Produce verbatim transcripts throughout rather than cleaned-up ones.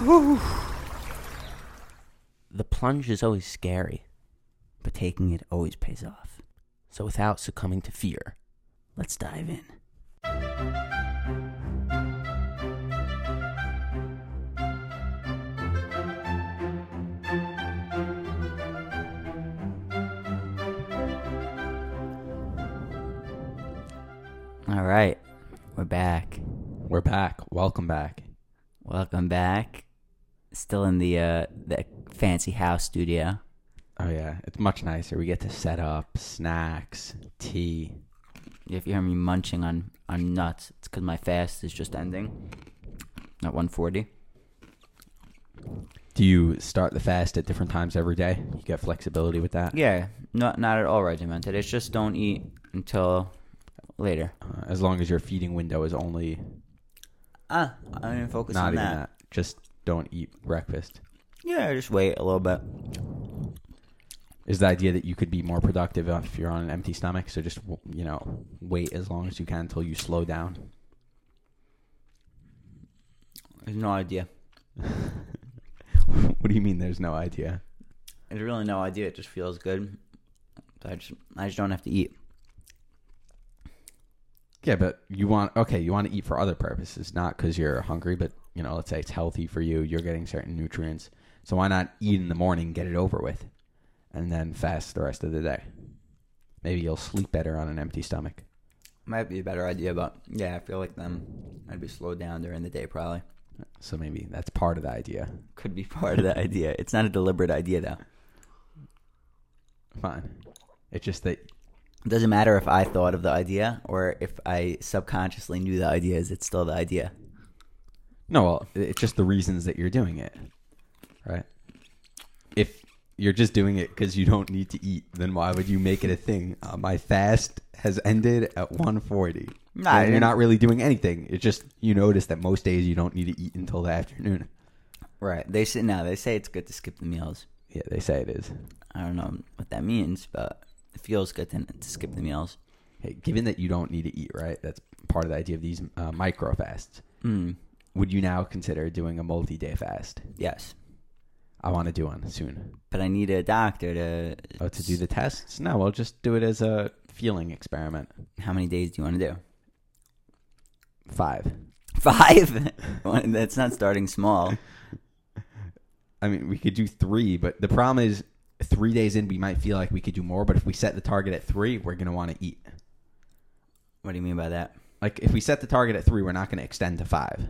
The plunge is always scary, but taking it always pays off. So without succumbing to fear, let's dive in. All right, we're back. We're back. Welcome back. Welcome back. Still in the uh, the fancy house studio. Oh, yeah. It's much nicer. We get to set up snacks, tea. If you hear me munching on, on nuts, it's because my fast is just ending at one forty. Do you start the fast at different times every day? You get flexibility with that? Yeah, not not at all regimented. It's just don't eat until later. Uh, as long as your feeding window is only... Ah, I don't even focus Not on even that. that. Just don't eat breakfast. Yeah, just wait a little bit. Is the idea that you could be more productive if you're on an empty stomach? So just, you know, wait as long as you can until you slow down? There's no idea. What do you mean there's no idea? There's really no idea. It just feels good. I just, I just don't have to eat. Yeah, but you want, okay, you want to eat for other purposes, not because you're hungry, but, you know, let's say it's healthy for you, you're getting certain nutrients. So why not eat in the morning, get it over with, and then fast the rest of the day? Maybe you'll sleep better on an empty stomach. Might be a better idea, but yeah, I feel like then I'd be slowed down during the day probably. So maybe that's part of the idea. Could be part of the idea. It's not a deliberate idea, though. Fine. It's just that... It doesn't matter if I thought of the idea or if I subconsciously knew the idea. Is it still the idea? No, well, it's just the reasons that you're doing it, right? If you're just doing it because you don't need to eat, then why would you make it a thing? Uh, my fast has ended at one forty. Nah, And you're not really doing anything. It's just you notice that most days you don't need to eat until the afternoon. Right. They say now they say it's good to skip the meals. Yeah, they say it is. I don't know what that means, but it feels good to, to skip the meals. Hey, given that you don't need to eat, right? That's part of the idea of these uh, micro fasts. Mm. Would you now consider doing a multi-day fast? Yes. I want to do one soon. But I need a doctor to... Oh, to do the tests? No, we'll just do it as a feeling experiment. How many days do you want to do? Five. Five? That's not starting small. I mean, we could do three, but the problem is three days in, we might feel like we could do more, but if we set the target at three, we're going to want to eat. What do you mean by that? Like, if we set the target at three, we're not going to extend to five.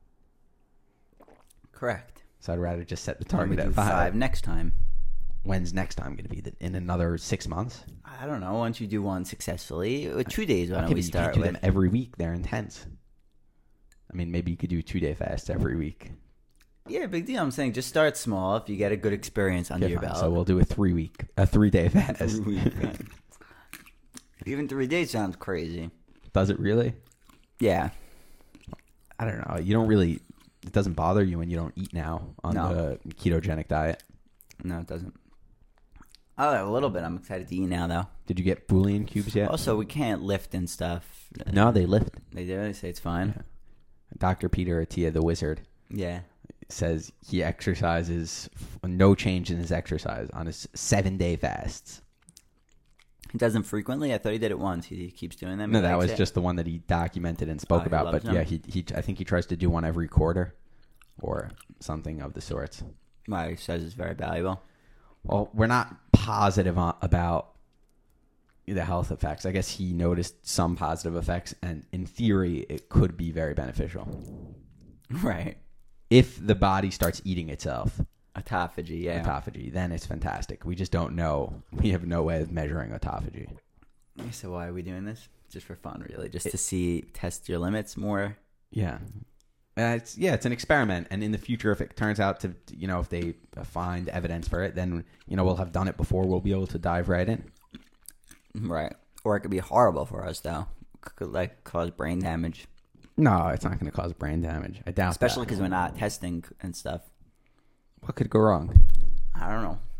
Correct. So I'd rather just set the Why don't we target do at five. five next time. When's next time going to be? In another six months? I don't know. Once you do one successfully, uh, two days. Why don't Okay, we but you start can't do with? them every week. They're intense. I mean, maybe you could do two-day fasts every week. Yeah, big deal. I'm saying just start small. If you get a good experience under Okay, your fine. belt. So we'll do a three-week, a three-day fast. Three-week. Even three days sounds crazy. Does it really? Yeah. I don't know. You don't really. It doesn't bother you when you don't eat now on No. the ketogenic diet. No, it doesn't. Oh, a little bit. I'm excited to eat now, though. Did you get bouillon cubes yet? Also, we can't lift and stuff. No, they lift. They do. They say it's fine. Yeah. Doctor Peter Attia, the wizard, Yeah. says he exercises no change in his exercise on his seven-day fasts. He doesn't frequently. I thought he did it once. He keeps doing them. No, He that likes was it. just the one that he documented and spoke Oh, he about. loves But yeah, them. he he I think he tries to do one every quarter or something of the sorts. Well, he says it's very valuable. Well, we're not positive on, about the health effects. I guess he noticed some positive effects, and in theory, it could be very beneficial. Right. If the body starts eating itself, Autophagy, yeah. autophagy, then it's fantastic. We just don't know. We have no way of measuring autophagy. So why are we doing this? Just for fun, really. Just it, to see, test your limits more. Yeah. Uh, it's yeah, it's an experiment, and in the future, if it turns out to, you know, if they find evidence for it, then, you know, we'll have done it before. We'll be able to dive right in. Right. Or it could be horrible for us, though. It could, like, cause brain damage. No, it's not going to cause brain damage. I doubt Especially that. because we're not testing and stuff. What could go wrong? I don't know.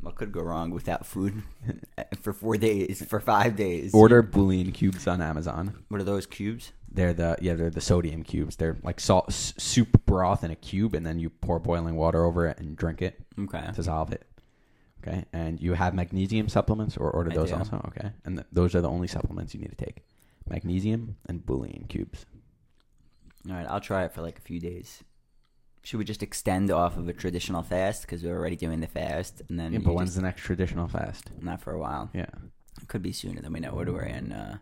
What could go wrong without food for four days, for five days? Order bouillon cubes on Amazon. What are those cubes? They're the yeah, they're the sodium cubes. They're like salt s- soup broth in a cube, and then you pour boiling water over it and drink it. Okay. To dissolve it. Okay, and you have magnesium supplements, or order I those do. also. Okay, and th- those are the only supplements you need to take: magnesium and bouillon cubes. All right, I'll try it for like a few days. Should we just extend off of a traditional fast because we're already doing the fast, and then Yeah, you but when's just- the next traditional fast? not for a while. Yeah. It could be sooner than we know. What are we in? Uh...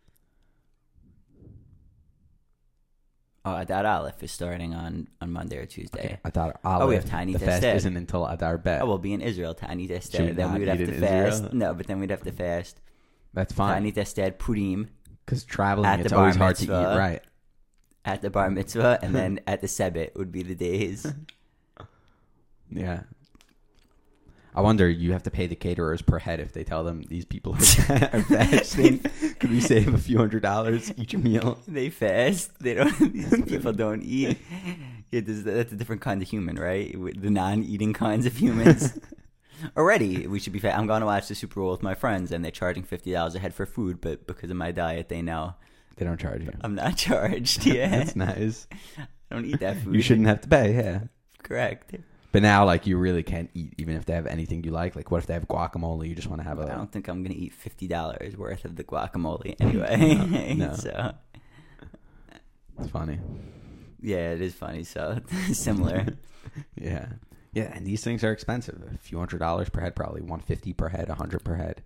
Oh, Adar Aleph is starting on, on Monday or Tuesday. Okay. I thought Oh, we have Aleph, Tiny the fast Tested. isn't until Adar Bet. Oh, we'll be in Israel, Tani Should we Tested. Then not we would have eat to in fast. Israel? No, but then we'd have to fast. That's fine. Tani Tested, Purim, Because traveling, At it's the bar always hard to eat mitzvah. right. at the Bar Mitzvah, and then at the Sebet would be the days. Yeah. I wonder, you have to pay the caterers per head if they tell them these people are fasting. Could we save a few hundred dollars each meal? They fast. They don't. These people don't eat. Yeah, this, that's a different kind of human, right? With the non-eating kinds of humans. Already, we should be. Fa- I'm going to watch the Super Bowl with my friends, and they're charging fifty dollars a head for food. But because of my diet, they know They don't charge you. I'm not charged. Yeah, That's nice. I don't eat that food. You shouldn't have to pay, yeah. Correct. But now, like, you really can't eat, even if they have anything you like. Like, what if they have guacamole? You just want to have I a... don't think I'm gonna eat fifty dollars worth of the guacamole anyway. No, no. So It's funny. yeah, it is funny. So similar. Yeah. Yeah, and these things are expensive. A few hundred dollars per head, probably one hundred fifty per head, one hundred per head.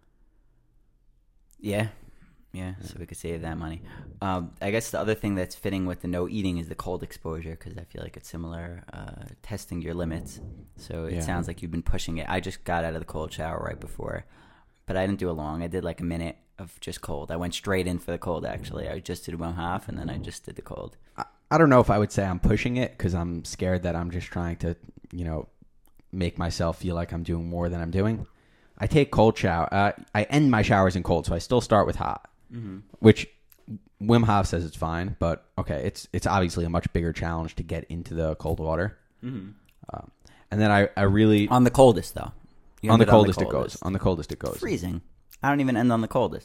Yeah. Yeah, so we could save that money. Um, I guess the other thing that's fitting with the no eating is the cold exposure, because I feel like it's similar, uh, testing your limits. So it Yeah. sounds like you've been pushing it. I just got out of the cold shower right before, but I didn't do it long. I did like a minute of just cold. I went straight in for the cold, actually. I just did Wim Hof, and then I just did the cold. I, I don't know if I would say I'm pushing it, because I'm scared that I'm just trying to, you know, make myself feel like I'm doing more than I'm doing. I take cold shower. Uh, I end my showers in cold, so I still start with hot. Mm-hmm. Which Wim Hof says it's fine, but okay, it's it's obviously a much bigger challenge to get into the cold water. Mm-hmm. Um, and then I, I really On the coldest, though. You on the ended coldest it goes. On the coldest it goes. Freezing. I don't even end on the coldest.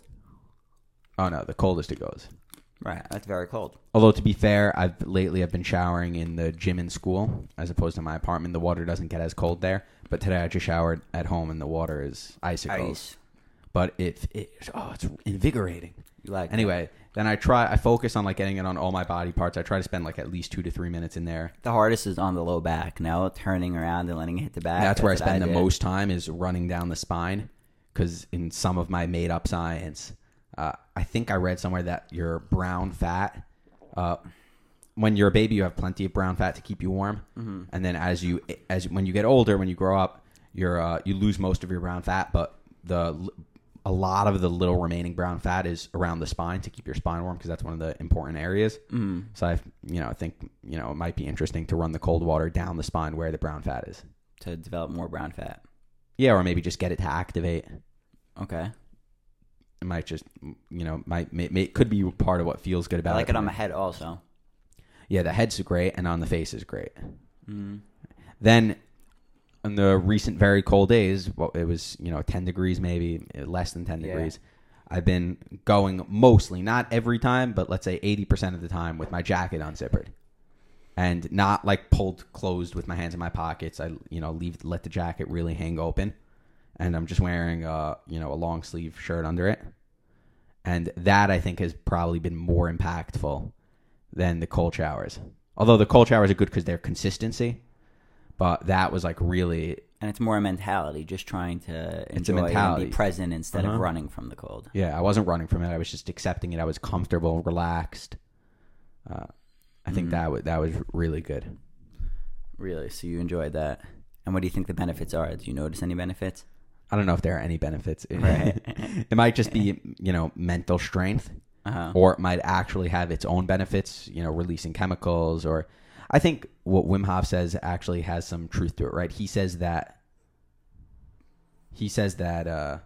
Oh no, the coldest it goes. Right, that's very cold. Although to be fair, I've lately I've been showering in the gym in school as opposed to my apartment. The water doesn't get as cold there. But today I just showered at home and the water is icicles. Ice. But it, it oh, it's invigorating. You like Anyway, then I try. I focus on like getting it on all my body parts. I try to spend like at least two to three minutes in there. The hardest is on the low back. No, turning around and letting it hit the back. That's where I what spend the did. most time is running down the spine. Because in some of my made up science, uh, I think I read somewhere that your brown fat, uh, when you're a baby, you have plenty of brown fat to keep you warm, mm-hmm. and then as you as when you get older, when you grow up, you're uh, you lose most of your brown fat, but the a lot of the little remaining brown fat is around the spine to keep your spine warm because that's one of the important areas. Mm. So I, you know, I think you know it might be interesting to run the cold water down the spine where the brown fat is to develop more brown fat. Yeah, or maybe just get it to activate. Okay. It might just, you know, might may, may, could be part of what feels good about it. I like it, it on my head also. Yeah, the head's great, and on the face is great. Mm. Then, in the recent very cold days, well, it was, you know, ten degrees, maybe less than ten yeah. degrees. I've been going mostly, not every time, but let's say eighty percent of the time with my jacket unzippered. And not like pulled closed with my hands in my pockets. I, you know, leave let the jacket really hang open. And I'm just wearing, a, you know, a long sleeve shirt under it. And that, I think, has probably been more impactful than the cold showers. Although the cold showers are good because they're consistency. But that was like really... And it's more a mentality, just trying to it's enjoy a mentality. and be present instead uh-huh. of running from the cold. Yeah, I wasn't running from it. I was just accepting it. I was comfortable, relaxed. Uh, I think mm. that, w- that was really good. Really? So you enjoyed that. And what do you think the benefits are? Do you notice any benefits? I don't know if there are any benefits. Right. It might just be, you know, mental strength. Uh-huh. Or it might actually have its own benefits, you know, releasing chemicals. Or I think what Wim Hof says actually has some truth to it, right? He says that, he says that, uh,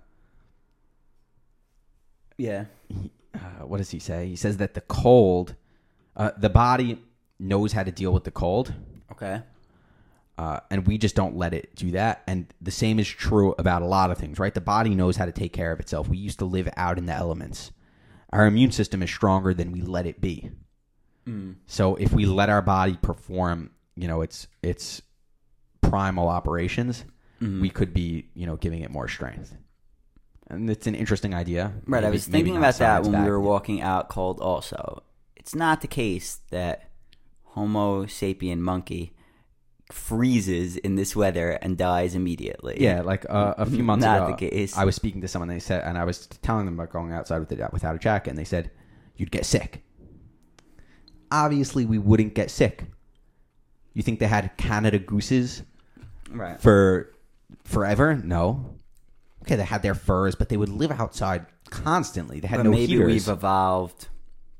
yeah. He, uh, what does he say? He says that the cold, uh, the body knows how to deal with the cold. Okay. Uh, and we just don't let it do that. And the same is true about a lot of things, right? The body knows how to take care of itself. We used to live out in the elements. Our immune system is stronger than we let it be. Mm. So if we let our body perform, you know, its its primal operations, mm-hmm. we could be, you know, giving it more strength. And it's an interesting idea. Right. Maybe, I was thinking about that when back. we were walking out cold also. It's not the case that Homo sapien monkey freezes in this weather and dies immediately. Yeah, like uh, a few months Not ago, the case. I was speaking to someone. They said, and I was telling them about going outside with the, without a jacket, and they said you'd get sick. Obviously, we wouldn't get sick. You think they had Canada gooses, right, for forever? No. Okay, they had their furs, but they would live outside constantly. They had but no maybe heaters. We've evolved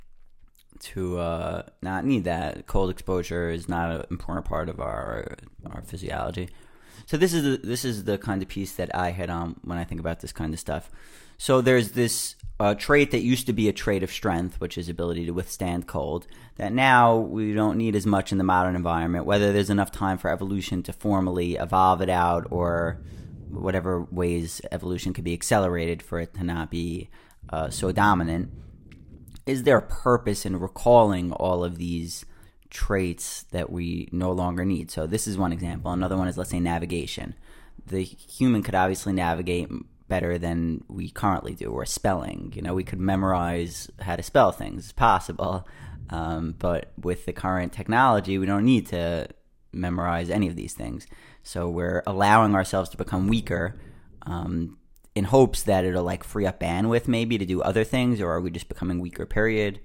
to uh, not need that. Cold exposure is not an important part of our our physiology. So this is the, this is the kind of piece that I hit on when I think about this kind of stuff. So there's this uh, trait that used to be a trait of strength, which is ability to withstand cold, that now we don't need as much in the modern environment, whether there's enough time for evolution to formally evolve it out or whatever ways evolution could be accelerated for it to not be uh, so dominant. Is there a purpose in recalling all of these traits that we no longer need? So this is one example. Another one is, let's say, navigation. The human could obviously navigate better than we currently do, or spelling. You know, we could memorize how to spell things. It's possible. Um, but with the current technology, we don't need to memorize any of these things. So we're allowing ourselves to become weaker um, in hopes that it'll like free up bandwidth maybe to do other things, or are we just becoming weaker, period?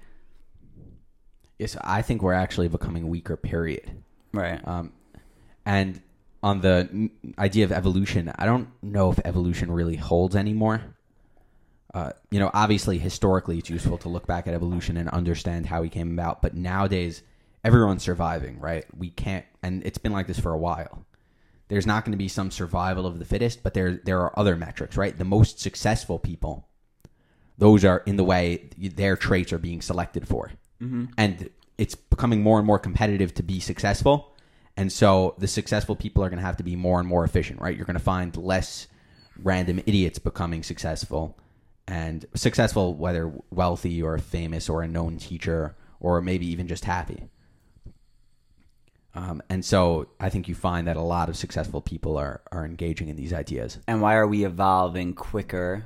Yes, I think we're actually becoming weaker, period. Right. Um, and on the n- idea of evolution, I don't know if evolution really holds anymore. Uh, you know, obviously, historically, it's useful to look back at evolution and understand how we came about. But nowadays, everyone's surviving, right? We can't, and it's been like this for a while. There's not going to be some survival of the fittest, but there there are other metrics, right? The most successful people, those are in the way their traits are being selected for. Mm-hmm. And it's becoming more and more competitive to be successful. And so the successful people are going to have to be more and more efficient, right? You're going to find less random idiots becoming successful. And successful, whether wealthy or famous or a known teacher or maybe even just happy. Um, and so I think you find that a lot of successful people are, are engaging in these ideas. And why are we evolving quicker?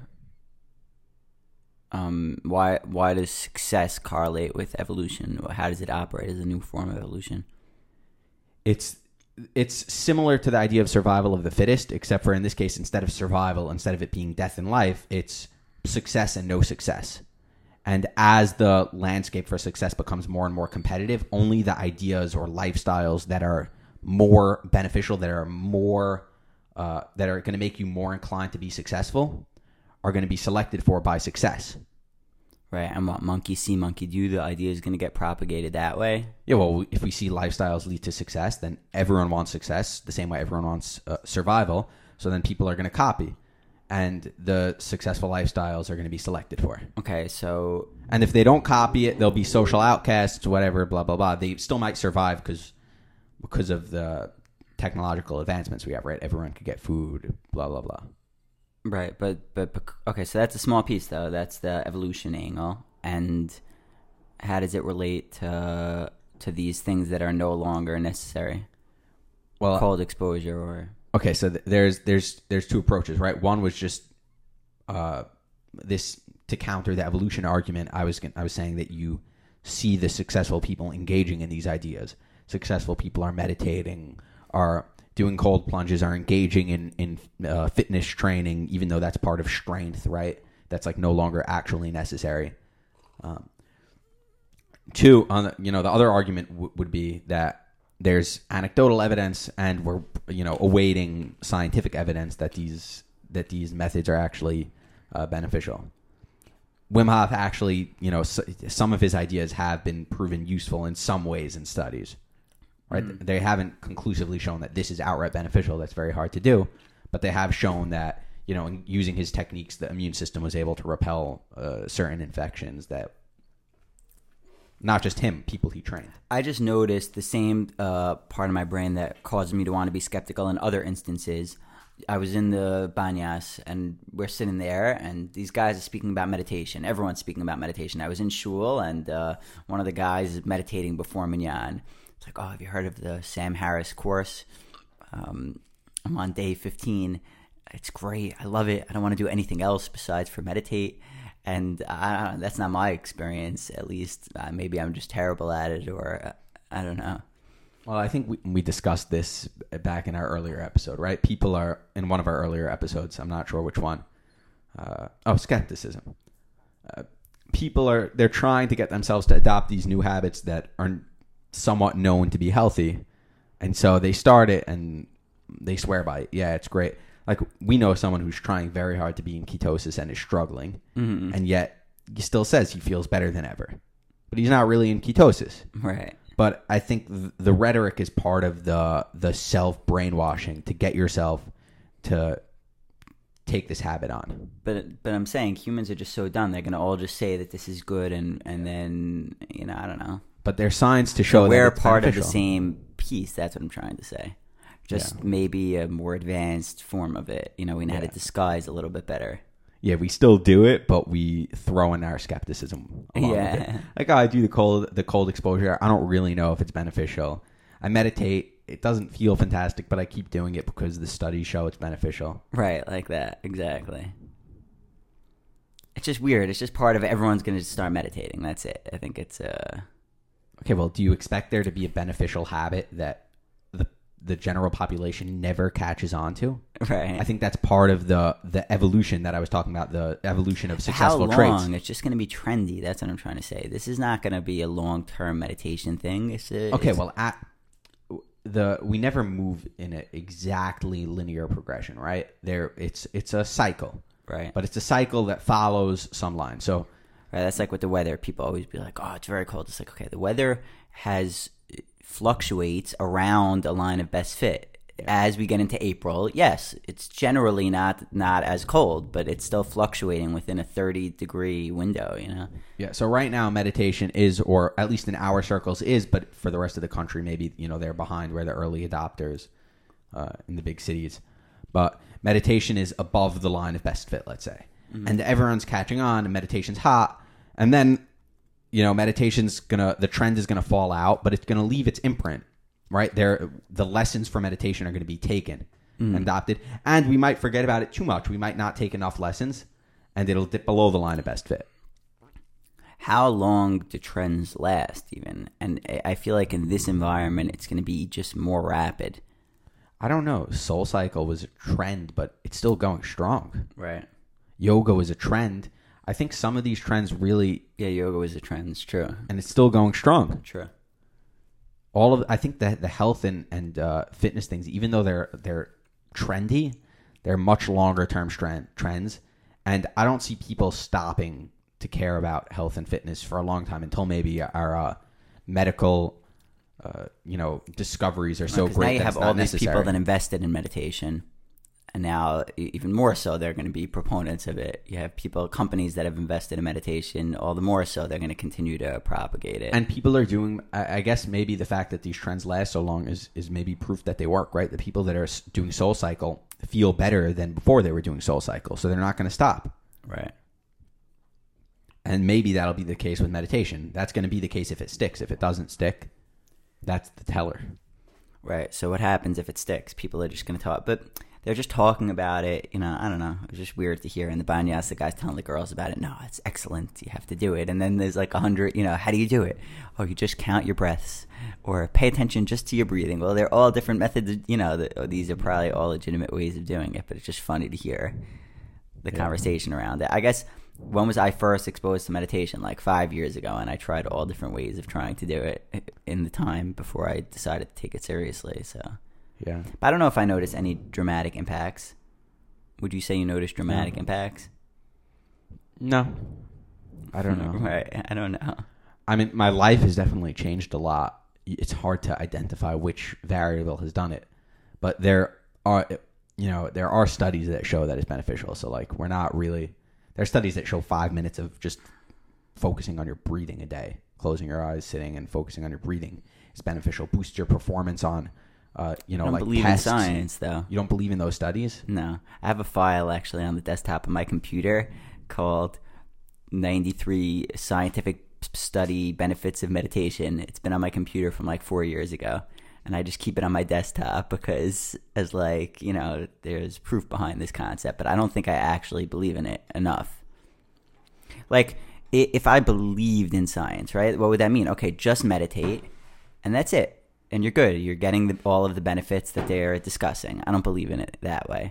Um, why why does success correlate with evolution? How does it operate as a new form of evolution? It's it's similar to the idea of survival of the fittest, except for in this case, instead of survival, instead of it being death and life, it's success and no success. And as the landscape for success becomes more and more competitive, only the ideas or lifestyles that are more beneficial, that are more, uh, that are going to make you more inclined to be successful, are going to be selected for by success. Right, and what monkey see, monkey do, the idea is going to get propagated that way? Yeah, well, if we see lifestyles lead to success, then everyone wants success, the same way everyone wants uh, survival, so then people are going to copy. And the successful lifestyles are going to be selected for. Okay, so... And if they don't copy it, they'll be social outcasts, whatever, blah, blah, blah. They still might survive because because of the technological advancements we have, right? Everyone could get food, blah, blah, blah. Right, but, but... Okay, so that's a small piece, though. That's the evolution angle. And how does it relate to, to these things that are no longer necessary? Well, cold exposure or... Okay, so th- there's there's there's two approaches, right? One was just uh, this to counter the evolution argument. I was I was saying that you see the successful people engaging in these ideas. Successful people are meditating, are doing cold plunges, are engaging in in uh, fitness training, even though that's part of strength, right? That's like no longer actually necessary. Um, two, on the, you know, the other argument w- would be that there's anecdotal evidence, and we're you know awaiting scientific evidence that these that these methods are actually uh, beneficial. Wim Hof actually, you know, s- some of his ideas have been proven useful in some ways in studies. Right? Mm-hmm. They haven't conclusively shown that this is outright beneficial. That's very hard to do, but they have shown that you know, in using his techniques, the immune system was able to repel uh, certain infections that Not just him, people he trained. I just noticed the same uh, part of my brain that causes me to want to be skeptical in other instances. I was in the banyas, and we're sitting there, and these guys are speaking about meditation. Everyone's speaking about meditation. I was in shul, and uh, one of the guys is meditating before minyan. It's like, oh, have you heard of the Sam Harris course? Um, I'm on day fifteen. It's great. I love it. I don't want to do anything else besides for meditate. And I, that's not my experience, at least. Uh, maybe I'm just terrible at it, or uh, I don't know. Well, I think we, we discussed this back in our earlier episode, right? People are, in one of our earlier episodes, I'm not sure which one. Uh, oh, skepticism. Uh, people are, they're trying to get themselves to adopt these new habits that are somewhat known to be healthy. And so they start it and they swear by it. Yeah, it's great. Like, we know someone who's trying very hard to be in ketosis and is struggling, mm-hmm. and yet he still says he feels better than ever. But he's not really in ketosis. Right. But I think th- the rhetoric is part of the the self-brainwashing to get yourself to take this habit on. But but I'm saying humans are just so dumb. They're going to all just say that this is good, and, and then, you know, I don't know. But there's signs to show so that we're it's part beneficial. of the same piece. That's what I'm trying to say. Just yeah. maybe a more advanced form of it. You know, we know yeah. how to disguise a little bit better. Yeah, we still do it, but we throw in our skepticism along yeah. with it. Like, oh, I do the cold the cold exposure. I don't really know if it's beneficial. I meditate. It doesn't feel fantastic, but I keep doing it because the studies show it's beneficial. Right, like that. Exactly. It's just weird. It's just part of it. Everyone's going to start meditating. That's it. I think it's... Uh... Okay, well, do you expect there to be a beneficial habit that the general population never catches on to? Right. I think that's part of the the evolution that I was talking about, the evolution of successful How traits. long? It's just going to be trendy. That's what I'm trying to say. This is not going to be a long-term meditation thing. It's a, okay, it's, well, at the we never move in an exactly linear progression, right? There, it's it's a cycle, right? But it's a cycle that follows some line. So, right, that's like with the weather. People always be like, "Oh, it's very cold." It's like, okay, the weather has fluctuates around a line of best fit. Yeah. As we get into April, yes, it's generally not not as cold, but it's still fluctuating within a thirty degree window, you know? Yeah, so right now meditation is, or at least in our circles is, but for the rest of the country, maybe, you know, they're behind where the early adopters uh, in the big cities. But meditation is above the line of best fit, let's say. Mm-hmm. And everyone's catching on, and meditation's hot. And then, you know, meditation's gonna, the trend is gonna fall out, but it's gonna leave its imprint, right? There, the lessons for meditation are gonna be taken mm. and adopted, and we might forget about it too much. We might not take enough lessons, and it'll dip below the line of best fit. How long do trends last, even? And I feel like in this environment, it's gonna be just more rapid. I don't know. Soul Cycle was a trend, but it's still going strong. Right. Yoga was a trend. I think some of these trends really... Yeah, yoga was a trend. It's true. And it's still going strong. True. All of... I think that the health and, and uh, fitness things, even though they're they're trendy, they're much longer-term trend, trends. And I don't see people stopping to care about health and fitness for a long time until maybe our uh, medical, uh, you know, discoveries are so well, great now you that have it's not all these necessary. people that invested in meditation. And now, even more so, they're going to be proponents of it. You have people, companies that have invested in meditation. All the more so, they're going to continue to propagate it. And people are doing, I guess maybe the fact that these trends last so long is, is maybe proof that they work, right? The people that are doing Soul Cycle feel better than before they were doing Soul Cycle, so they're not going to stop. Right. And maybe that'll be the case with meditation. That's going to be the case if it sticks. If it doesn't stick, that's the teller. Right. So what happens if it sticks? People are just going to talk. But... they're just talking about it, you know, I don't know. It was just weird to hear in the banyas, the guys telling the girls about it. No, it's excellent. You have to do it. And then there's like a hundred, you know, how do you do it? Oh, you just count your breaths or pay attention just to your breathing. Well, they're all different methods. You know, the, these are probably all legitimate ways of doing it, but it's just funny to hear the yeah. conversation around it. I guess, when was I first exposed to meditation? Like five years ago, and I tried all different ways of trying to do it in the time before I decided to take it seriously, so... yeah. But I don't know if I noticed any dramatic impacts. Would you say you noticed dramatic no. impacts? No. I don't know. Right. I don't know. I mean, my life has definitely changed a lot. It's hard to identify which variable has done it. But there are, you know, there are studies that show that it's beneficial. So, like, we're not really... there are studies that show five minutes of just focusing on your breathing a day, closing your eyes, sitting, and focusing on your breathing is beneficial. Boosts your performance on, uh, you know, I don't like believe tests. in science, though. You don't believe in those studies? No. I have a file, actually, on the desktop of my computer called ninety-three Scientific Study Benefits of Meditation. It's been on my computer from like four years ago. And I just keep it on my desktop because, as like, you know, there's proof behind this concept. But I don't think I actually believe in it enough. Like, if I believed in science, right, what would that mean? Okay, just meditate, and that's it. And you're good. You're getting the, all of the benefits that they're discussing. I don't believe in it that way.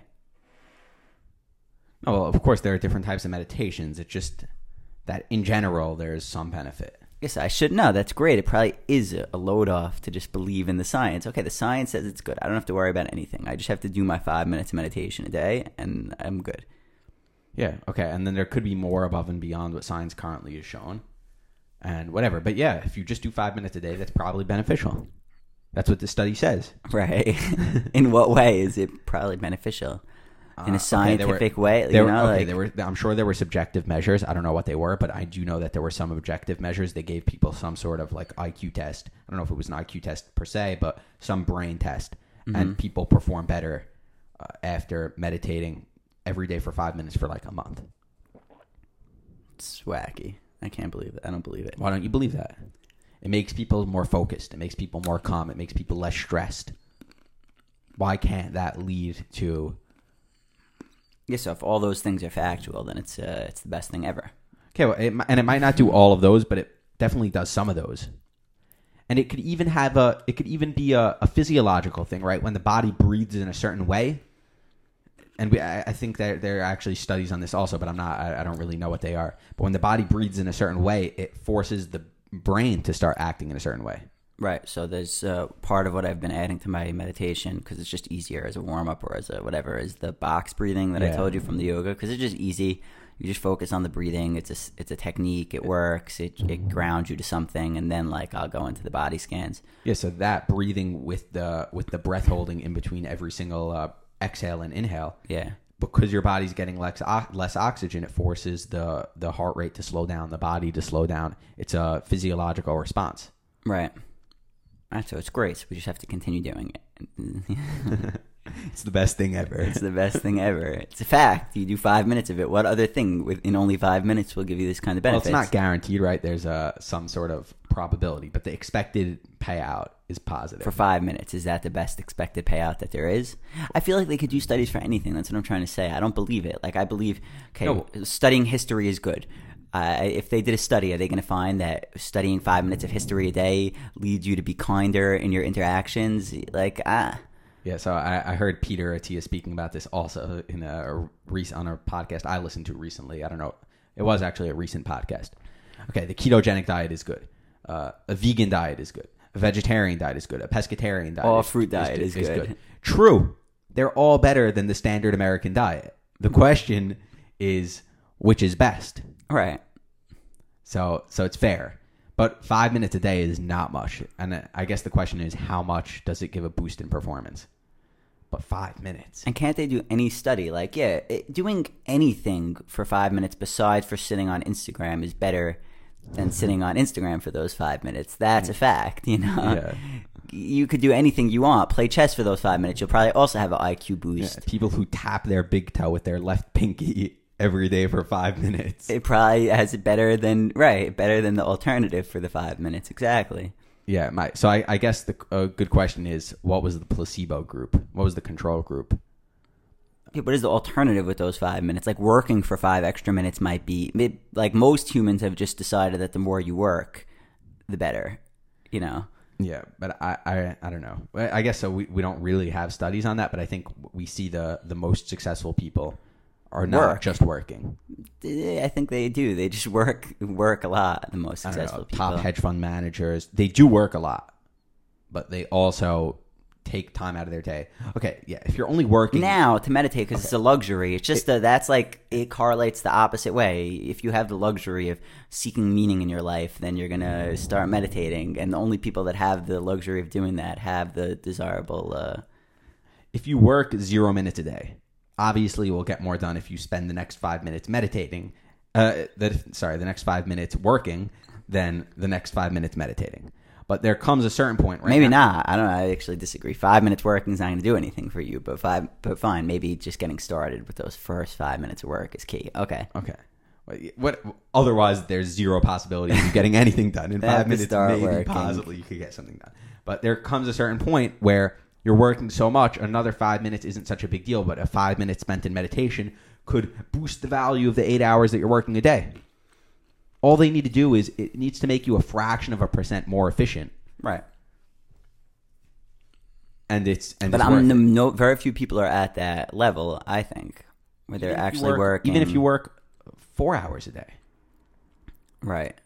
Oh, well, of course, there are different types of meditations. It's just that, in general, there's some benefit. Yes, I should know. That's great. It probably is a, a load off to just believe in the science. Okay, the science says it's good. I don't have to worry about anything. I just have to do my five minutes of meditation a day, and I'm good. Yeah, okay. And then there could be more above and beyond what science currently is shown. And whatever. But yeah, if you just do five minutes a day, that's probably beneficial. That's what the study says. Right. In what way is it probably beneficial? In a scientific uh, okay, were, way? There you know, were, okay, like, there were, I'm sure there were subjective measures. I don't know what they were, but I do know that there were some objective measures. They gave people some sort of like I Q test. I don't know if it was an I Q test per se, but some brain test. Mm-hmm. And people perform better uh, after meditating every day for five minutes for like a month. It's wacky. I can't believe it. I don't believe it. Why don't you believe that? It makes people more focused. It makes people more calm. It makes people less stressed. Why can't that lead to... Yeah, so if all those things are factual, then it's uh, it's the best thing ever. Okay, well, it, and it might not do all of those, but it definitely does some of those. And it could even have a, it could even be a, a physiological thing, right? When the body breathes in a certain way, and we, I, I think that there are actually studies on this also, but I'm not, I, I don't really know what they are. But when the body breathes in a certain way, it forces the brain to start acting in a certain way. Right. So there's uh, part of what I've been adding to my meditation because it's just easier as a warm up or as a whatever is the box breathing that yeah. I told you from the yoga because it's just easy. You just focus on the breathing. It's a it's a technique. It works. It it grounds you to something, and then like I'll go into the body scans. Yeah. So that breathing with the with the breath holding in between every single uh, exhale and inhale. Yeah. Because your body's getting less less oxygen, it forces the the heart rate to slow down, the body to slow down. It's a physiological response. Right. Right, so it's great. So we just have to continue doing it. It's the best thing ever. It's the best thing ever. It's a fact. You do five minutes of it. What other thing within only five minutes will give you this kind of benefits? Well, it's not guaranteed, right? There's uh, some sort of probability, but the expected payout is positive. For five minutes, is that the best expected payout that there is? I feel like they could do studies for anything. That's what I'm trying to say. I don't believe it. Like I believe, okay, no. studying history is good. Uh, if they did a study, are they going to find that studying five minutes of history a day leads you to be kinder in your interactions? Like, ah. Yeah, so I, I heard Peter Attia speaking about this also in a, a on a podcast I listened to recently. I don't know. It was actually a recent podcast. Okay, the ketogenic diet is good. Uh, a vegan diet is good. A vegetarian diet is good. A pescatarian diet all is, fruit diet is, is, is good. good. True. They're all better than the standard American diet. The question is, which is best? Right. So so it's fair. But five minutes a day is not much. And I guess the question is, how much does it give a boost in performance? But five minutes. And can't they do any study? Like, yeah, it, doing anything for five minutes besides for sitting on Instagram is better than sitting on Instagram for those five minutes. That's a fact, you know? Yeah. You could do anything you want. Play chess for those five minutes. You'll probably also have an I Q boost. Yeah, people who tap their big toe with their left pinky every day for five minutes. It probably has it better than, right, better than the alternative for the five minutes. Exactly. Yeah. My, so I, I guess the uh, good question is, what was the placebo group? What was the control group? Yeah, what is the alternative with those five minutes? Like working for five extra minutes might be, it, like most humans have just decided that the more you work, the better, you know? Yeah, but I, I, I don't know. I guess so. We, we don't really have studies on that, but I think we see the, the most successful people are not work. just working. I think they do. They just work work a lot. The most successful know, people, top hedge fund managers, they do work a lot, but they also take time out of their day. Okay, yeah. If you're only working now to meditate because okay. it's a luxury, it's just that that's like it correlates the opposite way. If you have the luxury of seeking meaning in your life, then you're gonna start meditating, and the only people that have the luxury of doing that have the desirable. Uh, if you work zero minutes a day. Obviously, we'll get more done if you spend the next five minutes meditating. Uh, the, sorry, the next five minutes working than the next five minutes meditating. But there comes a certain point, right? Maybe now, not. I don't know. I actually disagree. Five minutes working is not going to do anything for you, but five, but fine. Maybe just getting started with those first five minutes of work is key. Okay. Okay. What? Otherwise, there's zero possibility of you getting anything done in five minutes. Maybe working. Possibly you could get something done. But there comes a certain point where you're working so much, another five minutes isn't such a big deal. But a five minutes spent in meditation could boost the value of the eight hours that you're working a day. All they need to do is it needs to make you a fraction of a percent more efficient. Right. And it's and but it's I'm worth it. no very few people are at that level. I think where they're Even if you actually work- working. Even if you work four hours a day. Right.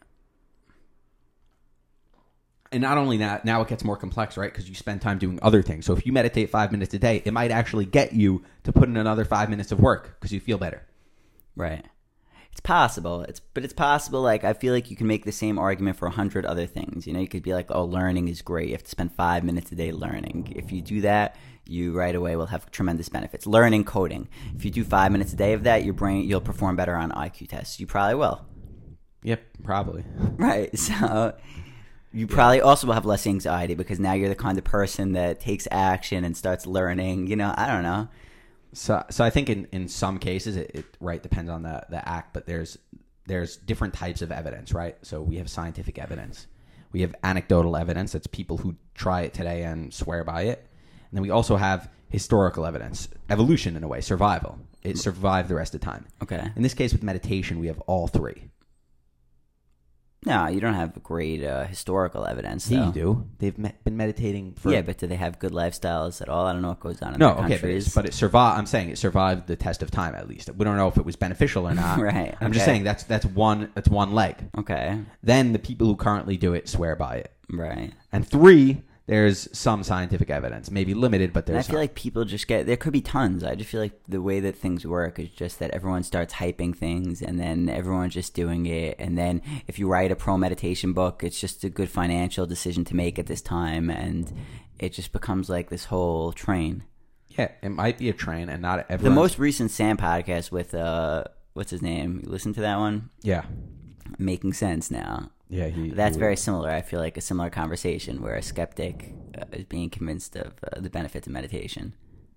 And not only that, now it gets more complex, right? Because you spend time doing other things. So if you meditate five minutes a day, it might actually get you to put in another five minutes of work because you feel better. Right. It's possible. It's but it's possible. Like I feel like you can make the same argument for a hundred other things. You know, you could be like, "Oh, learning is great. You have to spend five minutes a day learning. If you do that, you right away will have tremendous benefits." Learning coding. If you do five minutes a day of that, your brain you'll perform better on I Q tests. You probably will. Yep, probably. Right. So you probably yeah. also will have less anxiety because now you're the kind of person that takes action and starts learning. You know, I don't know. So, so I think in, in some cases, it, it right depends on the, the act, but there's there's different types of evidence, right? So we have scientific evidence, we have anecdotal evidence. That's people who try it today and swear by it, and then we also have historical evidence, evolution in a way, survival. It survived the rest of the time. Okay. In this case, with meditation, we have all three. No, you don't have great uh, historical evidence. Yeah, though. you do. They've me- been meditating for. Yeah, but do they have good lifestyles at all? I don't know what goes on in no, their okay, countries. but, it's, but it survived. I'm saying it survived the test of time. At least we don't know if it was beneficial or not. Right. I'm just okay. saying that's that's one that's one leg. Okay. Then the people who currently do it swear by it. Right. And three, there's some scientific evidence, maybe limited, but there's. And I feel some. like people just get there could be tons. I just feel like the way that things work is just that everyone starts hyping things, and then everyone's just doing it. And then if you write a pro meditation book, it's just a good financial decision to make at this time, and it just becomes like this whole train. Yeah, it might be a train, and not everyone. The most recent Sam podcast with uh, what's his name? You listen to that one? Yeah. Making sense now. Yeah, he. That's he, very similar. I feel like a similar conversation where a skeptic uh, is being convinced of uh, the benefits of meditation.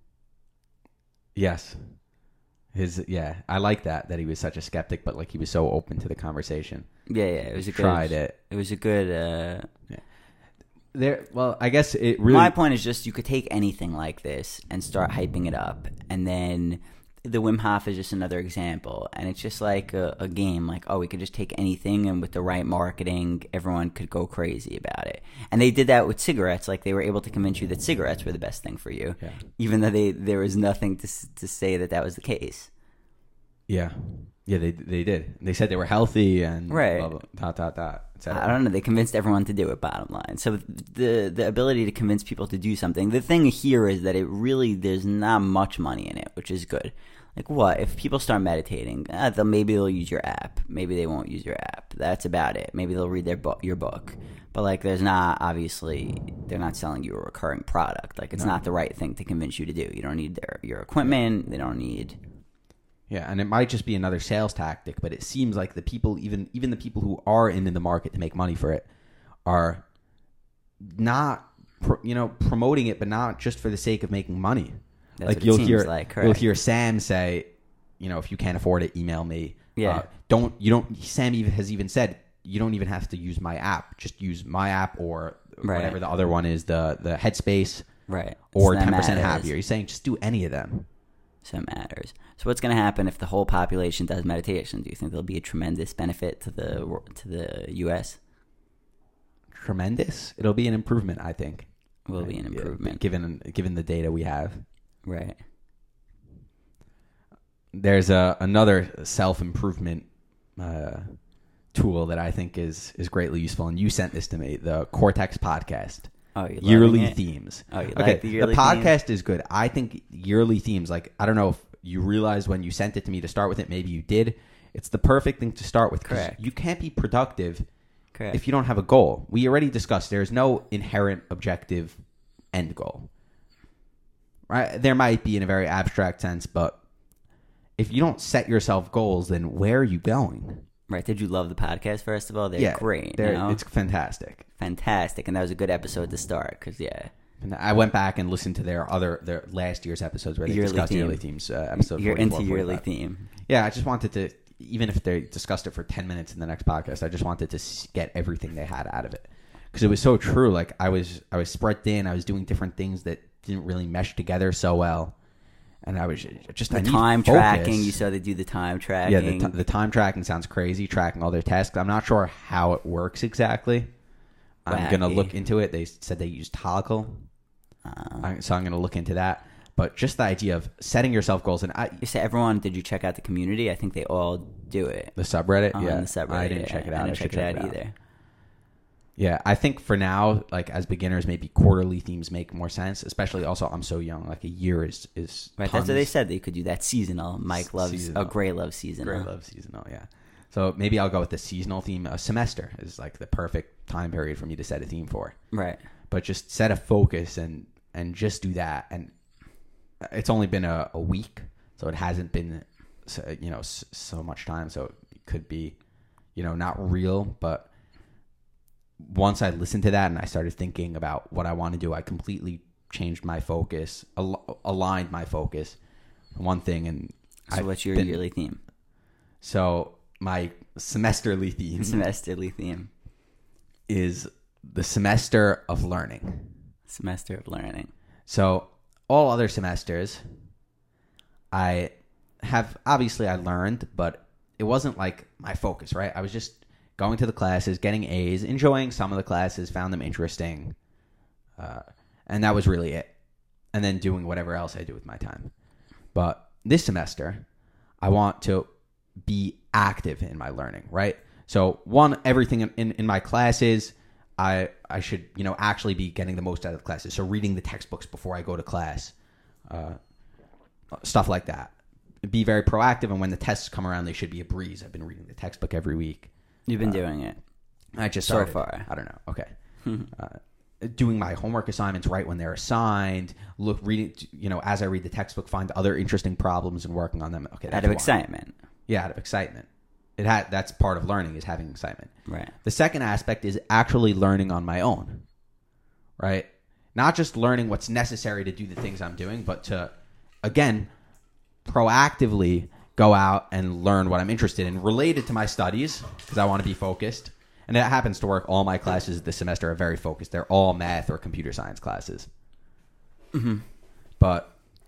Yes. His yeah, I like that that he was such a skeptic, but like he was so open to the conversation. Yeah, yeah, it was a good. Tried it. It was a good. Uh, yeah. There. Well, I guess it really. My point is just you could take anything like this and start hyping it up, and then. The Wim Hof is just another example, and it's just like a, a game. Like, oh, we could just take anything, and with the right marketing, everyone could go crazy about it. And they did that with cigarettes. Like, they were able to convince you that cigarettes were the best thing for you, yeah. even though they there was nothing to to say that that was the case. Yeah, yeah, they they did. They said they were healthy and right. Blah, blah, dot dot dot. I don't know. They convinced everyone to do it. Bottom line, so the the ability to convince people to do something. The thing here is that it really there's not much money in it, which is good. Like what? If people start meditating, uh, they'll, maybe they'll use your app. Maybe they won't use your app. That's about it. Maybe they'll read their book, your book. But like, there's not obviously they're not selling you a recurring product. Like, it's no. not the right thing to convince you to do. You don't need their your equipment. They don't need. Yeah, and it might just be another sales tactic, but it seems like the people, even even the people who are in, in the market to make money for it, are not, you know, promoting it, but not just for the sake of making money. That's like what you'll it hear, like, you'll hear Sam say, you know, if you can't afford it, email me. Yeah. Uh, don't you don't? Sam even has even said you don't even have to use my app. Just use my app or right. whatever the other one is, the the Headspace, right? Or ten percent happier. He's saying just do any of them. So it matters. So what's going to happen if the whole population does meditation? Do you think there'll be a tremendous benefit to the to the U S? Tremendous. It'll be an improvement, I think. Will be an improvement given given the data we have. Right. There's a another self improvement uh, tool that I think is is greatly useful, and you sent this to me. The Cortex podcast. Oh, you yearly themes. Oh, you okay. like the yearly The podcast themes? is good. I think yearly themes. Like I don't know if you realized when you sent it to me to start with it. Maybe you did. It's the perfect thing to start with. Correct. You can't be productive Correct. if you don't have a goal. We already discussed there is no inherent objective end goal. Right? There might be in a very abstract sense, but if you don't set yourself goals, then where are you going? Right. Did you love the podcast, first of all? They're yeah, great. They're, you know? It's fantastic. Fantastic. And that was a good episode to start because, yeah. And I went back and listened to their other their last year's episodes where they yearly discussed theme. yearly themes. Uh, episode You're into yearly forty-five. theme. Yeah, I just wanted to, even if they discussed it for ten minutes in the next podcast, I just wanted to get everything they had out of it. Because it was so true. Like, I was I was spread thin. I was doing different things that didn't really mesh together so well. And I was just, The I need time focus. tracking. You saw they do the time tracking. Yeah, the, t- the time tracking sounds crazy, tracking all their tasks. I'm not sure how it works exactly. I'm going to Wacky. look into it. They said they use Toggle. Uh, I- so I'm going to look into that. But just the idea of setting yourself goals. And I, you said everyone, did you check out the community? I think they all do it. the subreddit, On yeah. the subreddit. I didn't yeah. check it out. I I didn't should check it out either. Yeah, I think for now, like as beginners, maybe quarterly themes make more sense. Especially also, I'm so young. Like a year is is Right, tons. that's what they said. They could do that seasonal. Mike loves Seasonal. oh, Gray loves seasonal. Great love seasonal, yeah. So maybe I'll go with the seasonal theme. A semester is like the perfect time period for me to set a theme for. Right. But just set a focus and and just do that. And it's only been a, a week, so it hasn't been so, you know so, so much time. So it could be, you know, not real, but. Once I listened to that and I started thinking about what I want to do, I completely changed my focus, al- aligned my focus on one thing. And So I've what's your been- yearly theme? So my semesterly theme Semesterly theme. is the semester of learning. Semester of learning. So all other semesters, I have obviously I learned, but it wasn't like my focus, right? I was just going to the classes, getting A's, enjoying some of the classes, found them interesting. Uh, and that was really it. And then doing whatever else I do with my time. But this semester, I want to be active in my learning, right? So one, everything in, in, in my classes, I I should, you know, actually be getting the most out of the classes. So reading the textbooks before I go to class, uh, stuff like that. Be very proactive, and when the tests come around, they should be a breeze. I've been reading the textbook every week. You've been Uh, doing it. I just So started. far. I don't know. Okay. uh, doing my homework assignments right when they're assigned. Look, reading, you know, as I read the textbook, find other interesting problems and working on them. Okay, that's Out of one. excitement. Yeah, out of excitement. It had that's part of learning is having excitement. Right. The second aspect is actually learning on my own. Right? Not just learning what's necessary to do the things I'm doing, but to again proactively go out and learn what I'm interested in related to my studies because I want to be focused. And it happens to work. All my classes this semester are very focused. They're all math or computer science classes. Mm-hmm. But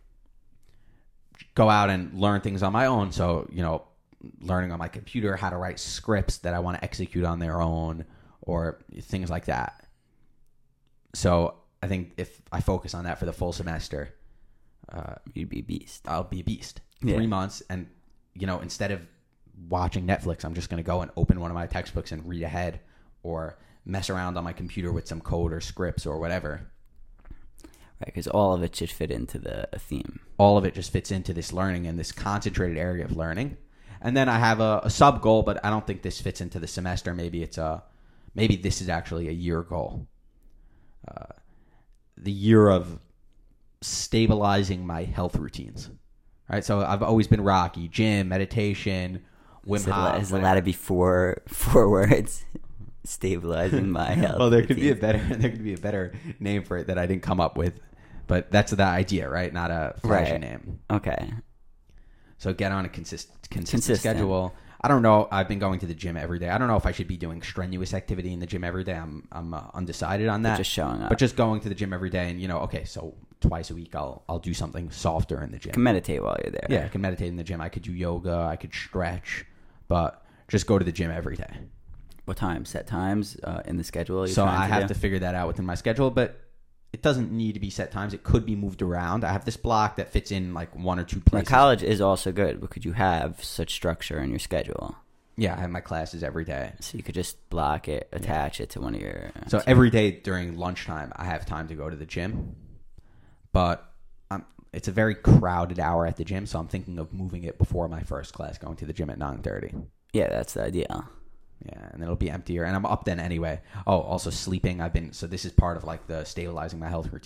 go out and learn things on my own. So, you know, learning on my computer how to write scripts that I want to execute on their own or things like that. So I think if I focus on that for the full semester, uh, You'd be a beast. I'll be a beast. Yeah. Three months, and you know, instead of watching Netflix, I'm just going to go and open one of my textbooks and read ahead, or mess around on my computer with some code or scripts or whatever. Right, because all of it should fit into the theme. All of it just fits into this learning and this concentrated area of learning. And then I have a, a sub goal, but I don't think this fits into the semester. Maybe it's a, maybe this is actually a year goal. Uh, the year of stabilizing my health routines. Right, so I've always been rocky: gym, meditation, Wim Is it, Hof. is it allowed to be four four words? Stabilizing my health. Well, there could be a routine. better there could be a better name for it that I didn't come up with, but that's the idea, right? Not a flashy Right. name. Okay. So get on a consist, consistent, Consistent. schedule. I don't know. I've been going to the gym every day. I don't know if I should be doing strenuous activity in the gym every day. I'm I'm uh, undecided on that. Just showing up. But just going to the gym every day, and you know, okay, so twice a week I'll I'll do something softer in the gym. You can meditate while you're there. Yeah, I can meditate in the gym. I could do yoga. I could stretch, but just go to the gym every day. What time? Set times uh, in the schedule? You're So trying I have do? to figure that out within my schedule, but it doesn't need to be set times. It could be moved around. I have this block that fits in like one or two Like places. college is also good because you have such structure in your schedule. Yeah, I have my classes every day. So you could just block it, attach it to one of your... So every day during lunchtime, I have time to go to the gym, but I'm, it's a very crowded hour at the gym, so I'm thinking of moving it before my first class, going to the gym at nine thirty. Yeah, that's the idea. Yeah, and it'll be emptier, and I'm up then anyway. Oh, also sleeping. I've been so this is part of like the stabilizing my health routines.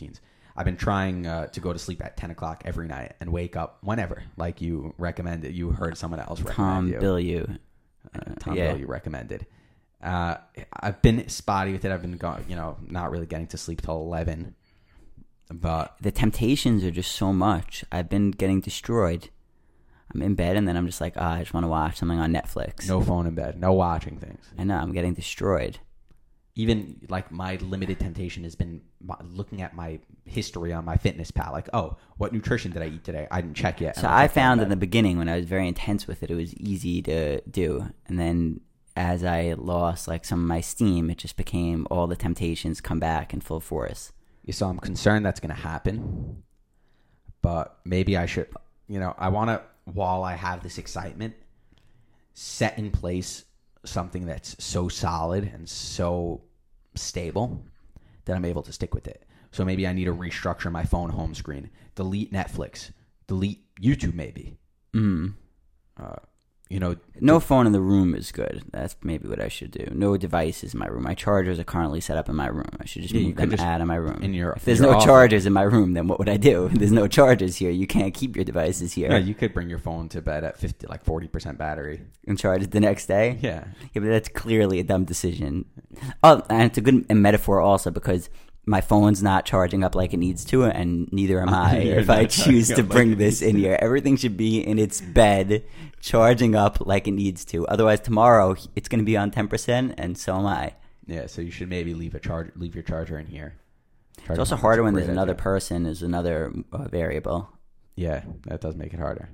I've been trying uh, to go to sleep at ten o'clock every night and wake up whenever, like you recommended. You heard someone else recommend Tom you. Bilyeu. Uh, Tom yeah. Bilyeu recommended. Uh, I've been spotty with it. I've been going, you know, not really getting to sleep till eleven. But the temptations are just so much. I've been getting destroyed. I'm in bed and then I'm just like, ah, I just want to watch something on Netflix. No phone in bed. No watching things. I know. I'm getting destroyed. Even like my limited temptation has been looking at my history on my fitness pal. Like, oh, what nutrition did I eat today? I didn't check yet. So I found in the beginning when I was very intense with it, it was easy to do. And then as I lost like some of my steam, it just became all the temptations come back in full force. So I'm concerned that's going to happen. But maybe I should, you know, I want to, while I have this excitement, set in place something that's so solid and so stable that I'm able to stick with it. So maybe I need to restructure my phone home screen, delete Netflix, delete YouTube maybe. Mm. Uh, you know, no phone in the room is good. That's maybe what I should do. No devices in my room. My chargers are currently set up in my room. I should just yeah, move them out of my room. In your, if there's your no office. chargers in my room, then what would I do? If there's no chargers here, you can't keep your devices here. Yeah, you could bring your phone to bed at fifty, like forty percent battery. And charge it the next day? Yeah. Yeah, but that's clearly a dumb decision. Oh, and it's a good metaphor also because my phone's not charging up like it needs to, and neither am I if I choose to bring this in here. Everything should be in its bed, charging up like it needs to. Otherwise, tomorrow it's going to be on ten percent, and so am I. Yeah, so you should maybe leave a charge, leave your charger in here. Charger it's also harder when there's another person is another uh, variable. Yeah, that does make it harder.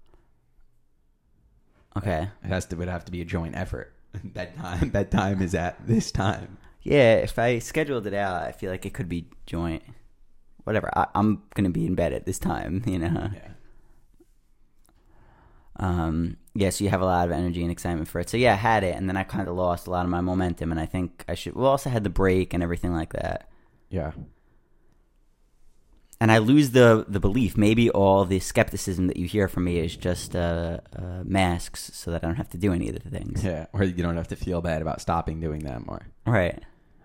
Okay. It has to. It would have to be a joint effort. Bedtime. Bedtime is at this time. Yeah, if I scheduled it out, I feel like it could be joint. Whatever. I, I'm going to be in bed at this time, you know? Yeah. Um, yeah, so you have a lot of energy and excitement for it. So, yeah, I had it, and then I kind of lost a lot of my momentum, and I think I should... We also had the break and everything like that. Yeah. And I lose the, the belief. Maybe all the skepticism that you hear from me is just uh, uh, masks so that I don't have to do any of the things. Yeah, or you don't have to feel bad about stopping doing them. Or Right.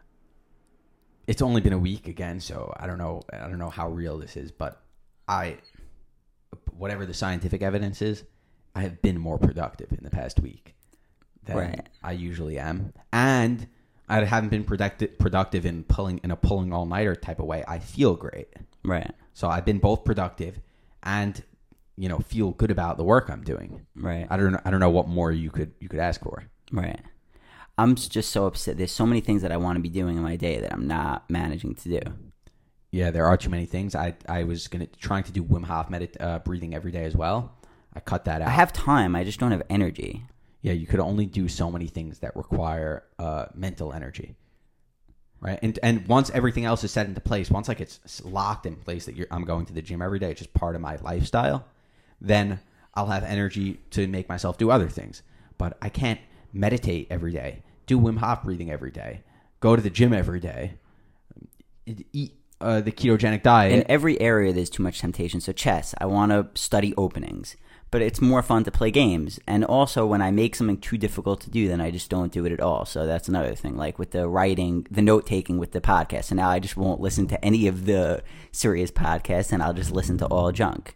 It's only been a week again, so I don't know. I don't know how real this is, but I, whatever the scientific evidence is, I have been more productive in the past week than right. I usually am, and I haven't been productive productive in pulling in a pulling all nighter type of way. I feel great, right? So I've been both productive and, you know, feel good about the work I'm doing, right? I don't know. I don't know what more you could you could ask for, right? I'm just so upset. There's so many things that I want to be doing in my day that I'm not managing to do. Yeah, there are too many things. I I was gonna trying to do Wim Hof medit uh, breathing every day as well. I cut that out. I have time. I just don't have energy. Yeah, you could only do so many things that require uh, mental energy, right? And and once everything else is set into place, once like it's locked in place that you're, I'm going to the gym every day, it's just part of my lifestyle, then I'll have energy to make myself do other things. But I can't meditate every day, do Wim Hof breathing every day, go to the gym every day, eat uh, the ketogenic diet. In every area, there's too much temptation. So chess, I want to study openings, but it's more fun to play games. And also, when I make something too difficult to do, then I just don't do it at all. So that's another thing. Like with the writing, the note taking with the podcast, and now I just won't listen to any of the serious podcasts, and I'll just listen to all junk.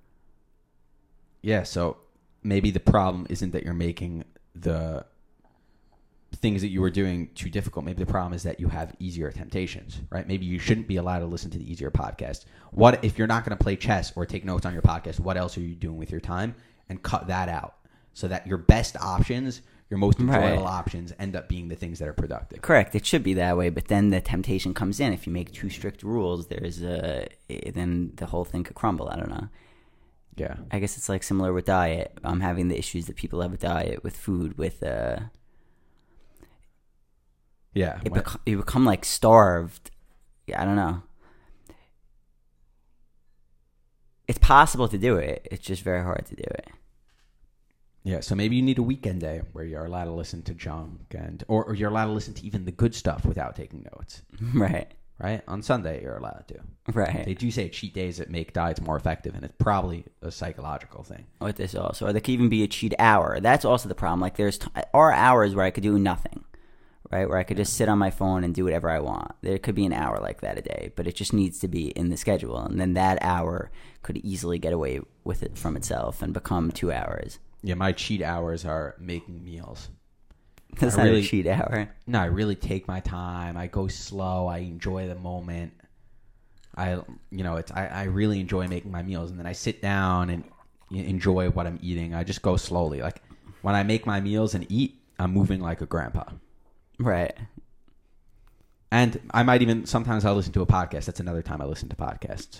Yeah. So maybe the problem isn't that you're making the things that you were doing too difficult. Maybe the problem is that you have easier temptations, right? Maybe you shouldn't be allowed to listen to the easier podcast. What if you're not going to play chess or take notes on your podcast? What else are you doing with your time? And cut that out so that your best options, your most enjoyable right. options end up being the things that are productive. Correct. It should be that way, but then the temptation comes in. If you make too strict rules, there's a, then the whole thing could crumble. I don't know. Yeah. I guess it's like similar with diet. I'm having the issues that people have with diet, with food, with uh yeah. It bec- you become like starved. Yeah, I don't know. It's possible to do it. It's just very hard to do it. Yeah, so maybe you need a weekend day where you're allowed to listen to junk and or, or you're allowed to listen to even the good stuff without taking notes. Right. Right? On Sunday, you're allowed to. Right. They do say cheat days that make diets more effective, and it's probably a psychological thing. With this also. Or there could even be a cheat hour. That's also the problem. Like, there's t- are hours where I could do nothing. right? Where I could just sit on my phone and do whatever I want. There could be an hour like that a day, but it just needs to be in the schedule. And then that hour could easily get away with it from itself and become two hours. Yeah, my cheat hours are making meals. That's I not really- a cheat hour. No, I really take my time. I go slow. I enjoy the moment. I, you know, it's I, I really enjoy making my meals, and then I sit down and enjoy what I'm eating. I just go slowly. Like when I make my meals and eat, I'm moving like a grandpa. Right. And I might even sometimes I'll listen to a podcast. That's another time I listen to podcasts.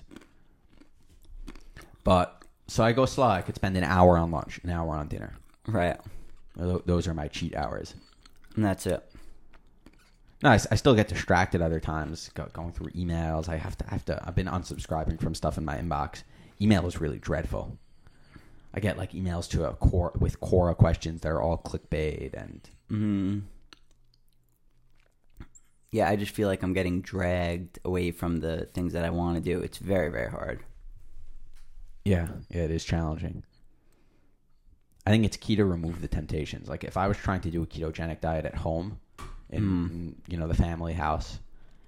But so I go slow. I could spend an hour on lunch, an hour on dinner. Right. Tho- Those are my cheat hours. And that's it. No, I, s- I still get distracted other times go, going through emails. I have to I have to. I've been unsubscribing from stuff in my inbox. Email is really dreadful. I get like emails to a core with Quora questions that are all clickbait and Mm. Yeah, I just feel like I'm getting dragged away from the things that I want to do. It's very, very hard. yeah, yeah, it is challenging. I think it's key to remove the temptations. Like if I was trying to do a ketogenic diet at home, in, Mm. in you know the family house,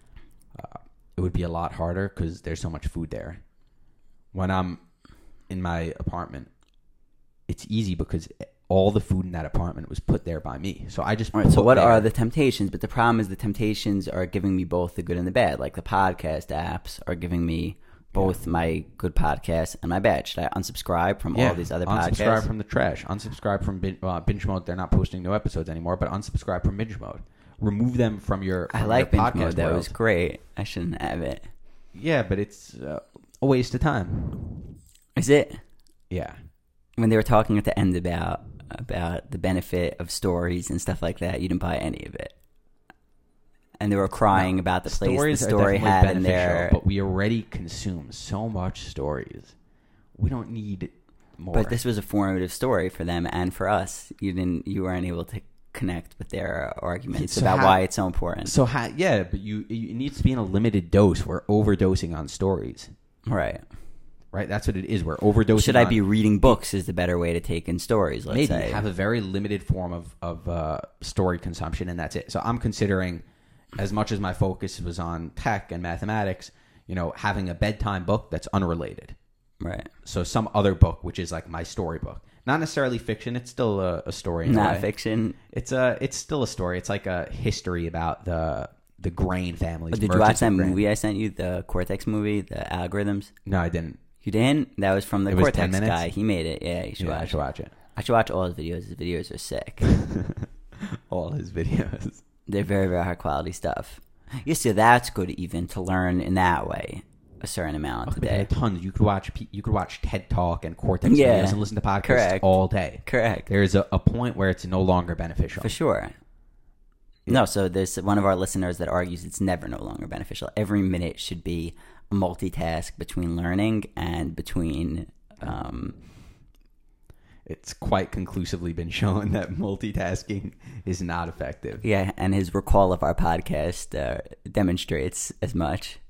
uh, it would be a lot harder because there's so much food there. When I'm in my apartment, it's easy because all the food in that apartment was put there by me. So I just All right, so put what there- are the temptations? But the problem is the temptations are giving me both the good and the bad. Like the podcast apps are giving me both my good podcasts and my bad. Should I unsubscribe from all these other unsubscribe podcasts? from the trash. Unsubscribe from bin- uh, binge mode. They're not posting new episodes anymore, but unsubscribe from binge mode. Remove them from your. From I like your binge podcast mode. That world. was great. I shouldn't have it. Yeah, but it's uh, a waste of time. Is it? Yeah. When they were talking at the end about about the benefit of stories and stuff like that, you didn't buy any of it. And they were crying No, about the place stories the are story definitely had in beneficial, there. but we already consume so much stories. We don't need more. But this was a formative story for them and for us. You didn't. You weren't able to connect with their arguments So about how- why it's so important. so ha- yeah, but you it needs to be in a limited dose. We're overdosing on stories, Right. right? That's what it is. We're overdosing. Should I on- be reading books? Is the better way to take in stories? Let's maybe say. have a very limited form of of uh, story consumption, and that's it. So I'm considering, as much as my focus was on tech and mathematics, you know, having a bedtime book that's unrelated. Right. So some other book, which is like my storybook, not necessarily fiction. It's still a, a story. In a Not way. fiction. It's a. It's still a story. It's like a history about the the Grain families. But did you merchants watch that of grain. movie I sent you, the Cortex movie, the algorithms? No, I didn't. You didn't? That was from the It was ten Cortex minutes? guy. He made it. Yeah, you should Yeah, I watch should it. watch it. I should watch all his videos. His videos are sick. All his videos. They're very, very high quality stuff. Yeah, so that's good even to learn in that way a certain amount But there are today. tons. You could watch. Pe- You could watch TED Talk and Cortex Yeah. videos and listen to podcasts Correct. all day. Correct. There's a, a point where it's no longer beneficial. For sure. No, so there's one of our listeners that argues it's never no longer beneficial. Every minute should be a multitask between learning and between um, It's quite conclusively been shown that multitasking is not effective. yeah, and his recall of our podcast uh, demonstrates as much.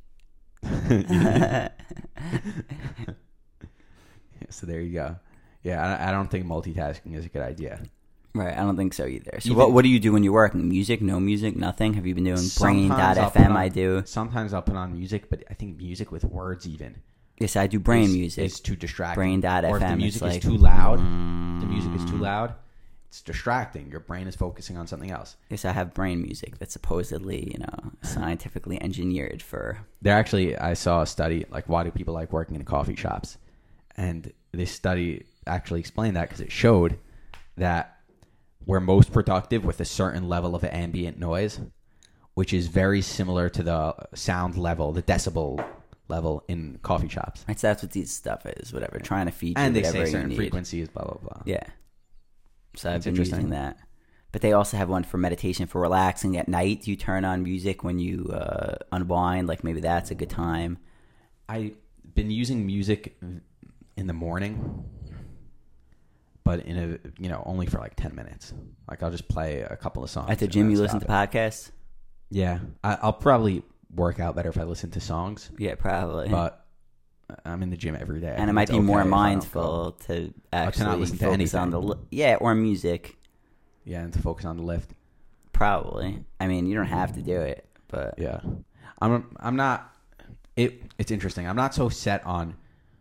So there you go. Yeah, I, I don't think multitasking is a good idea. Right, I don't think so either. So Even- what what do you do when you're working? Music? No music? Nothing? Have you been doing Brain Sometimes dot I'll F put M? on- I do. Sometimes I'll put on music, but I think music with words even Yes, I do Brain is, music. is too distracting. Brain dot Or if F M, the it's music is like, too loud, mm, the music is too loud, it's distracting. Your brain is focusing on something else. Yes, I have brain music that's supposedly, you know, scientifically engineered for. There actually, I saw a study, like why do people like working in coffee shops? And this study actually explained that because it showed that we're most productive with a certain level of ambient noise, which is very similar to the sound level, the decibel level in coffee shops. Right, so that's what this stuff is, whatever. Trying to feed you And they whatever say you certain need. frequencies, blah, blah, blah. Yeah. So I've That's been interesting. using that. But they also have one for meditation, for relaxing at night. You turn on music when you uh, unwind. Like maybe that's a good time. I've been using music in the morning, but in a you know only for like ten minutes. Like I'll just play a couple of songs At the and gym, then you listen stop to it. podcasts? Yeah, I, I'll probably work out better if I listen to songs, Yeah, probably. but I'm in the gym every day. I and it think might it's be more okay if I don't mindful to not actually listen to focus on anything. the li- yeah, or music. go- Yeah, and to focus on the lift. probably. I mean, you don't have to do it, but Yeah, I'm. I'm not. It. It's interesting. I'm not so set on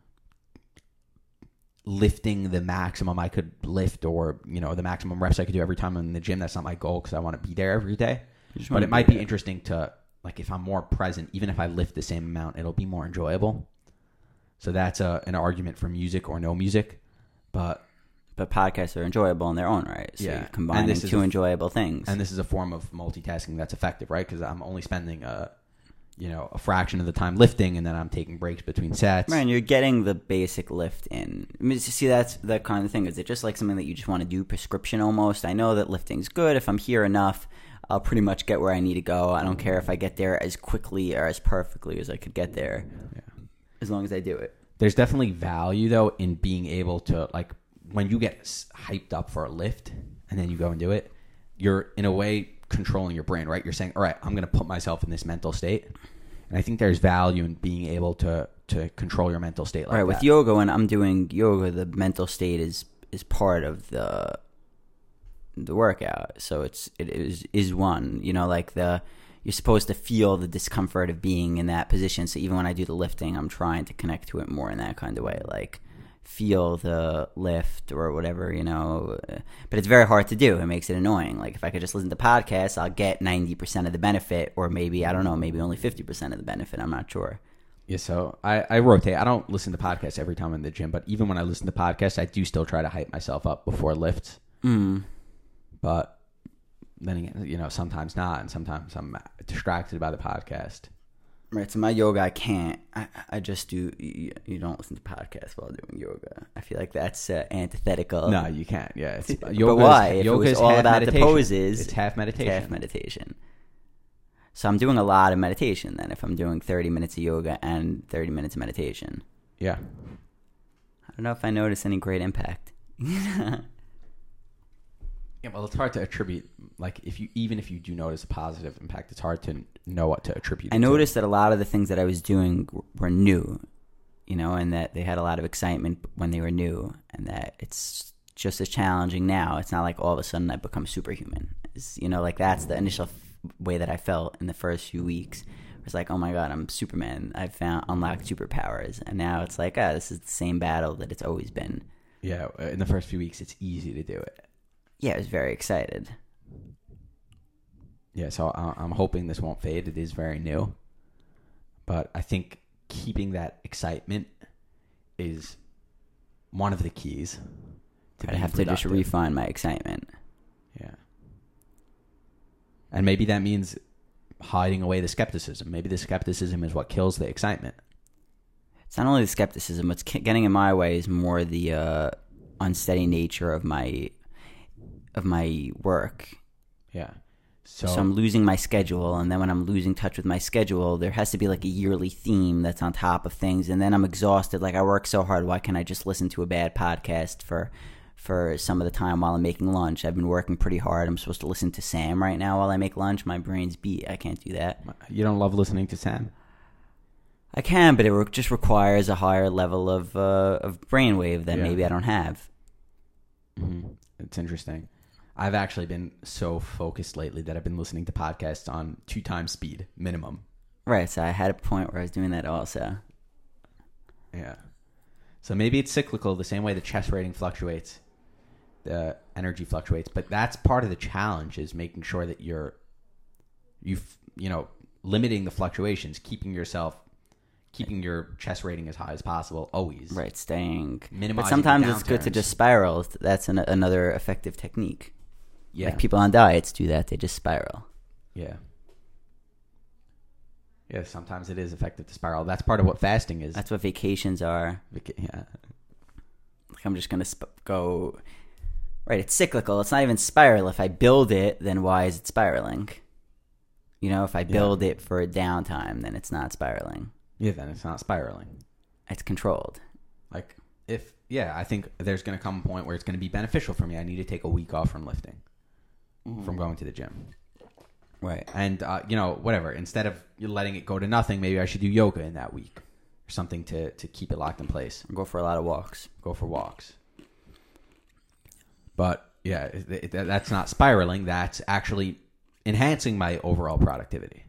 lifting the maximum I could lift, or you know, the maximum reps I could do every time I'm in the gym. That's not my goal because I want to be there every day. But it might be interesting to, like, if I'm more present, even if I lift the same amount, it'll be more enjoyable. So that's a, an argument for music or no music, but. But podcasts are enjoyable in their own right. So Yeah. you're combining two a, enjoyable things. And this is a form of multitasking that's effective, right? Because I'm only spending a, you know, a fraction of the time lifting, and then I'm taking breaks between sets. Right, and you're getting the basic lift in. I mean, see, that's that kind of thing. Is it just like something that you just want to do, prescription almost? I know that lifting's good. If I'm here enough, I'll pretty much get where I need to go. I don't care if I get there as quickly or as perfectly as I could get there, Yeah. as long as I do it. There's definitely value, though, in being able to, like, when you get hyped up for a lift and then you go and do it, you're in a way controlling your brain, right? You're saying, all right, I'm going to put myself in this mental state. And I think there's value in being able to, to control your mental state like right, that. with yoga, when I'm doing yoga, the mental state is, is part of the the workout. So it's it is is one, you know, like the you're supposed to feel the discomfort of being in that position. So even when I do the lifting, I'm trying to connect to it more in that kind of way, like feel the lift or whatever, you know. But it's very hard to do. It makes it annoying. Like if I could just listen to podcasts, I'll get ninety percent of the benefit, or maybe, I don't know, maybe only fifty percent of the benefit. I'm not sure. Yeah, so I, I rotate. I don't listen to podcasts every time I'm in the gym, but even when I listen to podcasts, I do still try to hype myself up before lifts. Mm. But then again, you know, sometimes not, and sometimes I'm distracted by the podcast. Right, so my yoga, I can't. I, I just do. You, you don't listen to podcasts while doing yoga. I feel like that's uh, antithetical. No, you can't. Yeah, it's, but yoga why? Is, if yoga it was is all half about meditation. the poses, It's half meditation. It's half meditation. So I'm doing a lot of meditation then. If I'm doing thirty minutes of yoga and thirty minutes of meditation, Yeah. I don't know if I notice any great impact. Yeah, well, it's hard to attribute. Like, if you even if you do notice a positive impact, it's hard to know what to attribute. I it noticed to. that a lot of the things that I was doing were new, you know, and that they had a lot of excitement when they were new, and that it's just as challenging now. It's not like all of a sudden I become superhuman. It's, you know, like that's the initial f- way that I felt in the first few weeks. It was like, oh my God, I'm Superman. I've found unlocked superpowers, and now it's like, ah, oh, this is the same battle that it's always been. Yeah, in the first few weeks, it's easy to do it. Yeah, I was very excited. Yeah, so I'm hoping this won't fade. It is very new. But I think keeping that excitement is one of the keys. To I have to just productive. refine my excitement. Yeah. And maybe that means hiding away the skepticism. Maybe the skepticism is what kills the excitement. It's not only the skepticism. What's getting in my way is more the uh, unsteady nature of my of my work. Yeah. So, So I'm losing my schedule, and then when I'm losing touch with my schedule, there has to be like a yearly theme that's on top of things, and then I'm exhausted. Like, I work so hard, why can't I just listen to a bad podcast for for some of the time while I'm making lunch? I've been working pretty hard. I'm supposed to listen to Sam right now while I make lunch. My brain's beat. I can't do that. you don't love listening to Sam? I can, but it re- just requires a higher level of uh, of brainwave that Yeah. maybe I don't have. Mm-hmm. It's interesting. I've actually been so focused lately that I've been listening to podcasts on two times speed minimum. Right, so I had a point where I was doing that also. Yeah. So maybe it's cyclical, the same way the chest rating fluctuates, the energy fluctuates. But that's part of the challenge, is making sure that you're, you you know, limiting the fluctuations, keeping yourself, keeping your chest rating as high as possible, always. Right, staying. Minimizing But sometimes the it's good to downturns. just spiral. That's an, another effective technique. Yeah. Like people on diets do that. They just spiral. Yeah. Yeah, sometimes it is effective to spiral. That's part of what fasting is. That's what vacations are. Vaca- yeah. Like I'm just going to sp- go... Right, it's cyclical. It's not even spiral. If I build it, then why is it spiraling? You know, if I build Yeah. it for a downtime, then it's not spiraling. Yeah, then it's not spiraling. It's controlled. Like, if, yeah, I think there's going to come a point where it's going to be beneficial for me. I need to take a week off from lifting, mm-hmm. from going to the gym. Right. And, uh, you know, whatever. Instead of letting it go to nothing, maybe I should do yoga in that week or something to, to keep it locked in place. Go for a lot of walks. Go for walks. But, yeah, it, it, that's not spiraling. That's actually enhancing my overall productivity.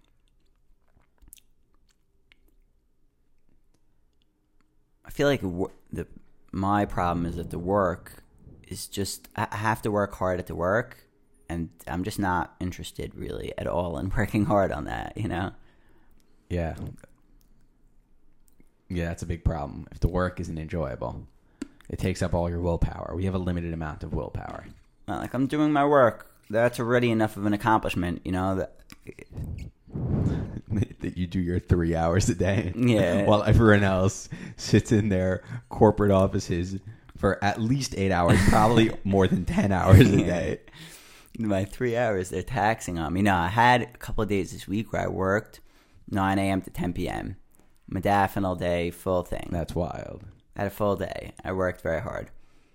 I feel like the my problem is that the work is just I have to work hard at the work, and I'm just not interested really at all in working hard on that, you know? Yeah. Yeah, that's a big problem. If the work isn't enjoyable, it takes up all your willpower. We have a limited amount of willpower. Well, like I'm doing my work. That's already enough of an accomplishment, you know? That that you do your three hours a day. Yeah. While everyone else sits in their corporate offices for at least eight hours, probably more than ten hours a day. My three hours, they're taxing on me. No, I had a couple of days this week where I worked nine a.m. to ten p.m. Modafinil all day, full thing. That's wild. I had a full day. I worked very hard.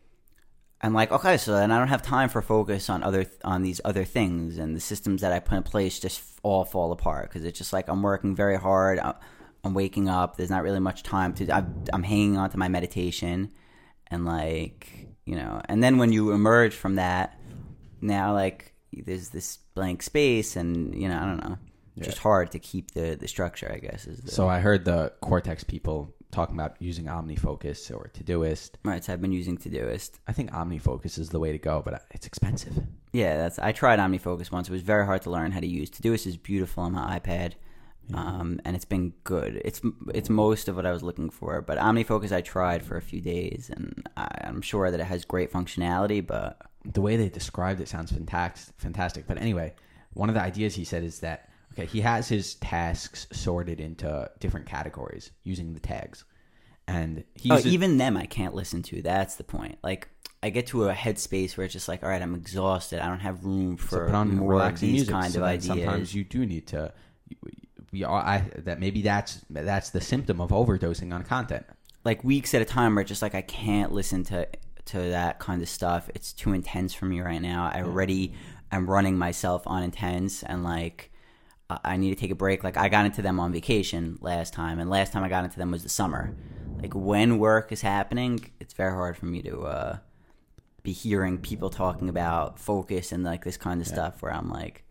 I'm like, okay, so then I don't have time for focus on other on these other things, and the systems that I put in place just all fall apart because it's just like I'm working very hard. I'm waking up. There's not really much time to. I'm, I'm hanging on to my meditation, and like you know, and then when you emerge from that, now like there's this blank space, and you know, I don't know, yeah. just hard to keep the the structure. I guess is the, so. I heard the Cortex people talking about using OmniFocus or Todoist. Right, so I've been using Todoist. I think OmniFocus is the way to go, but it's expensive. Yeah, that's. I tried OmniFocus once. It was very hard to learn how to use. Todoist is beautiful on my iPad, yeah. um, and it's been good. It's it's most of what I was looking for, but OmniFocus I tried for a few days, and I, I'm sure that it has great functionality, but the way they described it sounds fantastic. Fantastic. But anyway, one of the ideas he said is that okay, he has his tasks sorted into different categories using the tags. And he oh, uses, even them I can't listen to. That's the point. Like, I get to a headspace where it's just like, all right, I'm exhausted. I don't have room for so put on more of these music. kind so of ideas. Sometimes you do need to. We are I, that maybe that's that's the symptom of overdosing on content. Like weeks at a time, where it's just like I can't listen to to that kind of stuff. It's too intense for me right now. I already am running myself on intense, and like I need to take a break. Like I got into them on vacation last time, and last time I got into them was the summer. Like when work is happening, it's very hard for me to uh, be hearing people talking about focus and like this kind of yeah. stuff. Where I'm like,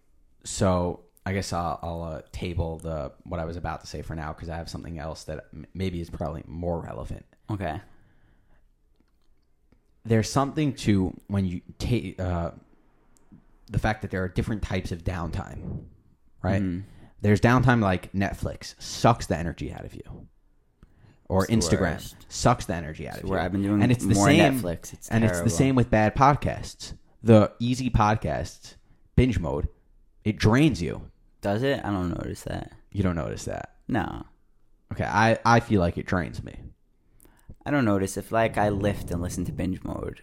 so I guess I'll, I'll uh, table the what I was about to say for now because I have something else that m- maybe is probably more relevant. Okay. There's something to when you take uh, the fact that there are different types of downtime, right? Mm. There's downtime like Netflix sucks the energy out of you. Or it's Instagram sucks the energy out of you. Where I've been doing and it's the more same, Netflix. It's and terrible. It's the same with bad podcasts. The easy podcasts, binge mode, it drains you. Does it? I don't notice that. You don't notice that? No. Okay, I, I feel like it drains me. I don't notice. If like I lift and listen to binge mode,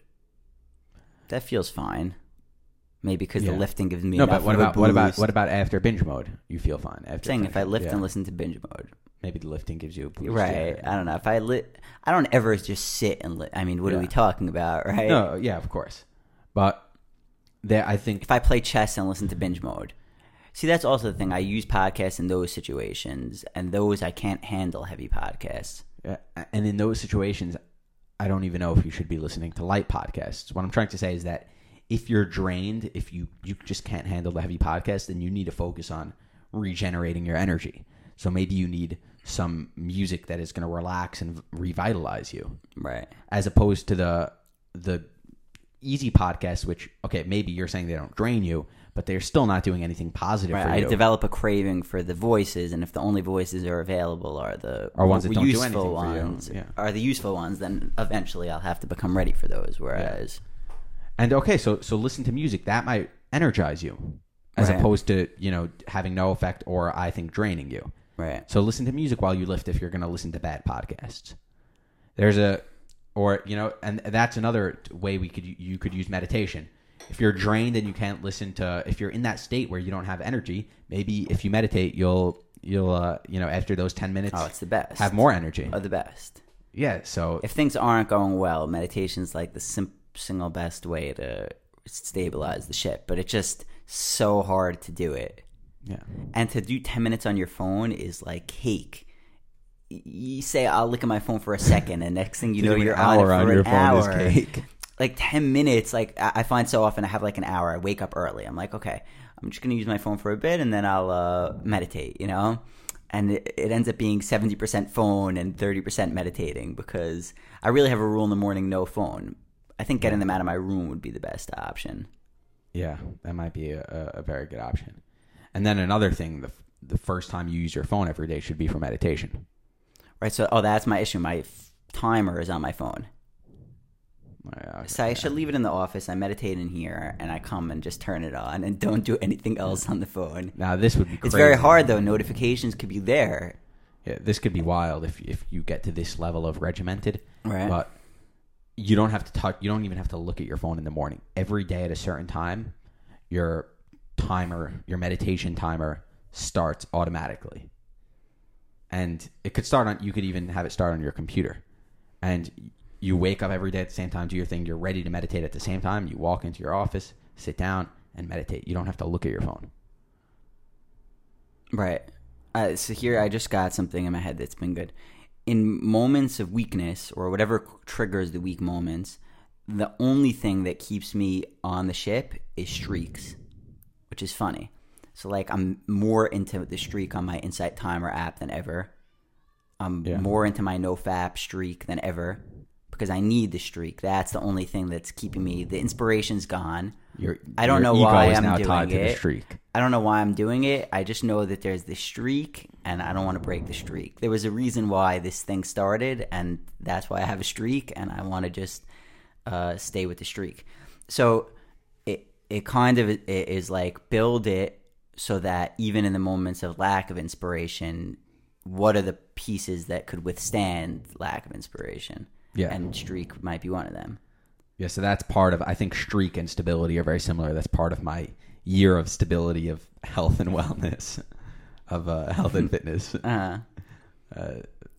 that feels fine. Maybe because yeah. the lifting gives me no. Enough But what of about a what about boost. what about after binge mode? You feel fine. After I'm saying if I lift yeah. and listen to binge mode. Maybe the lifting gives you a boost. Right. Yeah. I don't know. If I lit, I don't ever just sit and lit. I mean, what yeah. are we talking about, right? No, yeah, of course. But there, I think if I play chess and listen to binge mode, see, that's also the thing. I use podcasts in those situations, and those I can't handle heavy podcasts. Yeah. And in those situations, I don't even know if you should be listening to light podcasts. What I'm trying to say is that if you're drained, if you, you just can't handle the heavy podcast, then you need to focus on regenerating your energy. So maybe you need some music that is going to relax and revitalize you. Right. As opposed to the the easy podcasts, which, okay, maybe you're saying they don't drain you, but they're still not doing anything positive right. for you. I develop a craving for the voices, and if the only voices are available are the are ones that don't useful do anything ones, for you. Yeah. are the useful ones, then eventually I'll have to become ready for those. Whereas, yeah. and okay, so so listen to music that might energize you, as right. opposed to you know having no effect or I think draining you. Right. So listen to music while you lift if you're going to listen to bad podcasts. There's a, or, you know, and that's another way we could, you could use meditation. If you're drained and you can't listen to, if you're in that state where you don't have energy, maybe if you meditate, you'll, you'll, uh, you know, after those ten minutes, oh, it's the best. Have more energy. Oh, the best. Yeah. So if things aren't going well, meditation's like the sim- single best way to stabilize the ship, but it's just so hard to do it. Yeah. And to do ten minutes on your phone is like cake. You say, I'll look at my phone for a second, and next thing you know, you're on it for on an your phone hour. is cake. like ten minutes. Like I I find so often I have like an hour. I wake up early. I'm like, okay, I'm just gonna use my phone for a bit and then I'll uh, meditate. You know, and it, it ends up being seventy percent phone and thirty percent meditating because I really have a rule in the morning: no phone. I think getting them out of my room would be the best option. Yeah, that might be a, a very good option. And then another thing, the the first time you use your phone every day should be for meditation. Right. So, oh, that's my issue. My f- timer is on my phone. Yeah, okay. So I should leave it in the office. I meditate in here, and I come and just turn it on and don't do anything else on the phone. Now this would be crazy. It's very hard though. Notifications could be there. Yeah, this could be wild if if you get to this level of regimented. Right. But you don't have to touch. You don't even have to look at your phone in the morning. Every day at a certain time, your timer, your meditation timer, starts automatically. And it could start on. You could even have it start on your computer, and you wake up every day at the same time, do your thing. You're ready to meditate at the same time. You walk into your office, sit down, and meditate. You don't have to look at your phone. Right. Uh, so here I just got something in my head that's been good. In moments of weakness or whatever triggers the weak moments, the only thing that keeps me on the ship is streaks, which is funny. So like I'm more into the streak on my Insight Timer app than ever. I'm Yeah. more into my NoFap streak than ever because I need the streak. That's the only thing that's keeping me. The inspiration's gone. Your, I don't your know ego why is I'm now doing tied to the it. streak. I don't know why I'm doing it. I just know that there's this streak, and I don't want to break the streak. There was a reason why this thing started, and that's why I have a streak, and I want to just uh, stay with the streak. So it it kind of it is like build it so that even in the moments of lack of inspiration, what are the pieces that could withstand lack of inspiration? Yeah. And streak might be one of them. Yeah, so that's part of, I think streak and stability are very similar. That's part of my year of stability of health and wellness, of uh, health and fitness. Uh-huh. Uh,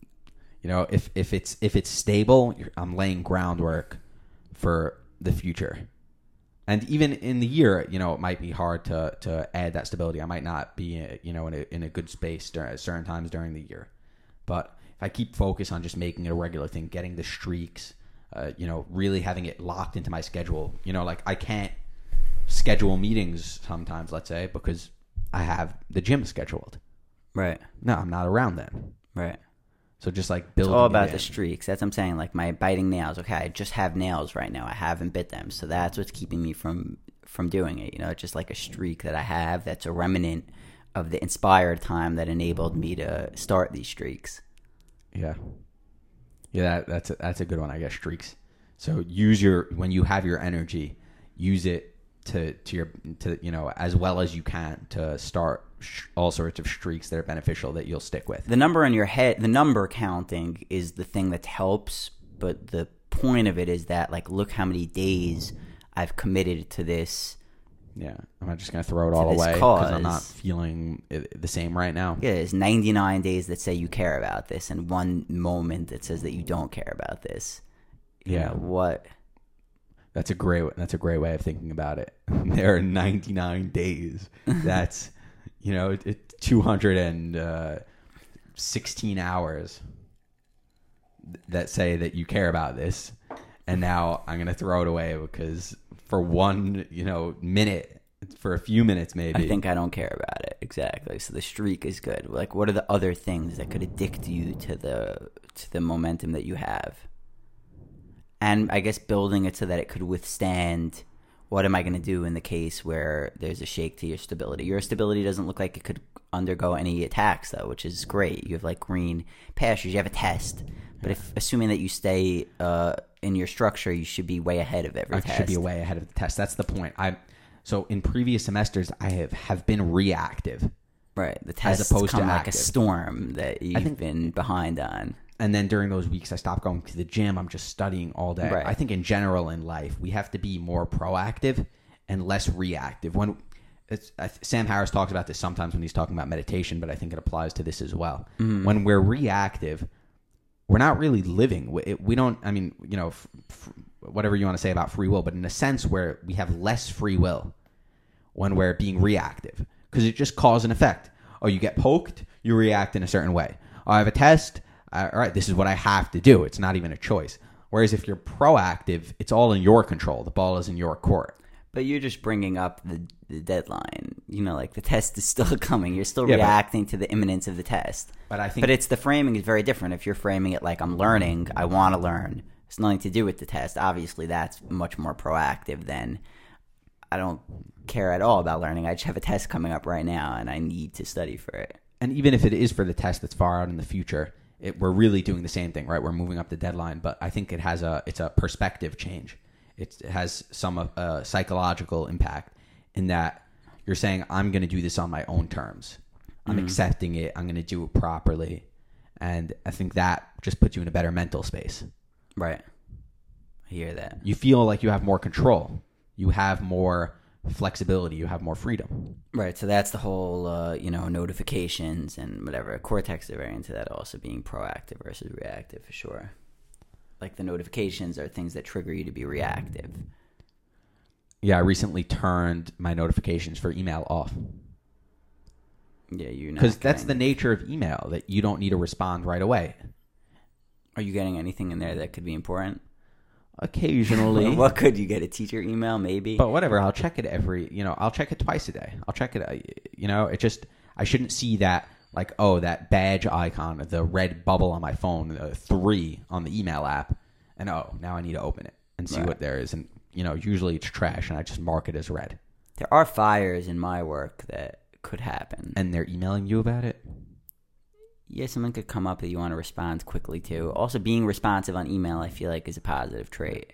you know, if, if it's if it's stable, you're, I'm laying groundwork for the future. And even in the year, you know, it might be hard to, to add that stability. I might not be, you know, in a, in a good space during, at certain times during the year. But if I keep focus on just making it a regular thing, getting the streaks, uh, you know, really having it locked into my schedule. You know, like I can't schedule meetings sometimes, let's say, because I have the gym scheduled. Right. No, I'm not around then. Right. So just like It's building all it about in. the streaks. That's what I'm saying. Like my biting nails. Okay, I just have nails right now. I haven't bit them, so that's what's keeping me from from doing it. You know, it's just like a streak that I have. That's a remnant of the inspired time that enabled me to start these streaks. Yeah, yeah, that, that's a, that's a good one. I guess streaks. So use your when you have your energy, use it to to your to you know as well as you can to start sh- all sorts of streaks that are beneficial that you'll stick with. The number in your head, the number counting is the thing that helps, but the point of it is that like look how many days I've committed to this. Yeah, I'm not just gonna throw it all this away because cause. I'm not feeling it, the same right now. Yeah, there's ninety-nine days that say you care about this, and one moment that says that you don't care about this. You Yeah. know, what? That's a great. That's a great way of thinking about it. There are ninety-nine days. That's you know it, it, two hundred sixteen hours that say that you care about this, and now I'm gonna throw it away because for one you know minute, for a few minutes maybe. I think I don't care about it. Exactly. So the streak is good. Like, what are the other things that could addict you to the to the momentum that you have? And I guess building it so that it could withstand what am I going to do in the case where there's a shake to your stability. Your stability doesn't look like it could undergo any attacks, though, which is great. You have, like, green pastures. You have a test. But if assuming that you stay uh, in your structure, you should be way ahead of every I test. should be way ahead of the test. That's the point. I So in previous semesters, I have, have been reactive. Right. The test opposed to come like active. a storm that you've think- been behind on. And then during those weeks, I stopped going to the gym. I'm just studying all day. Right. I think in general in life, we have to be more proactive and less reactive. When it's, I, Sam Harris talks about this sometimes when he's talking about meditation, but I think it applies to this as well. Mm-hmm. When we're reactive, we're not really living. We, it, we don't, I mean, you know, f- f- whatever you want to say about free will, but in a sense where we have less free will when we're being reactive because it just cause and effect. Oh, you get poked, you react in a certain way. Oh, I have a test. Uh, all right, this is what I have to do. It's not even a choice. Whereas if you're proactive, it's all in your control. The ball is in your court. But you're just bringing up the, the deadline. You know, like the test is still coming. You're still Yeah, but- reacting to the imminence of the test. But I think But it's the framing is very different. If you're framing it like I'm learning, I want to learn. It's nothing to do with the test. Obviously, that's much more proactive than I don't care at all about learning. I just have a test coming up right now, and I need to study for it. and even if it is for the test that's far out in the future, it, we're really doing the same thing, right? We're moving up the deadline, but I think it has a it's a perspective change. It's, it has some uh, psychological impact in that you're saying, I'm going to do this on my own terms. I'm Mm-hmm. accepting it. I'm going to do it properly. And I think that just puts you in a better mental space. Right. I hear that. You feel like you have more control. You have more flexibility. You have more freedom. Right. So that's the whole, uh, you know, notifications and whatever. Cortex are very into that also, being proactive versus reactive for sure. Like the notifications are things that trigger you to be reactive. Yeah, I recently turned my notifications for email off. Yeah, you know. Because that's the nature of email, that you don't need to respond right away. Are you getting anything in there that could be important? Occasionally. What could you get? A teacher email, maybe? But whatever, I'll check it every, you know, I'll check it twice a day. I'll check it, uh, you know, it just, I shouldn't see that, like, oh, that badge icon, the red bubble on my phone, the three on the email app, and oh, now I need to open it and see Right. what there is. And, you know, usually it's trash, and I just mark it as red. There are fires in my work that could happen. And they're emailing you about it? Yeah, something could come up that you want to respond quickly to. Also, being responsive on email, I feel like, is a positive trait.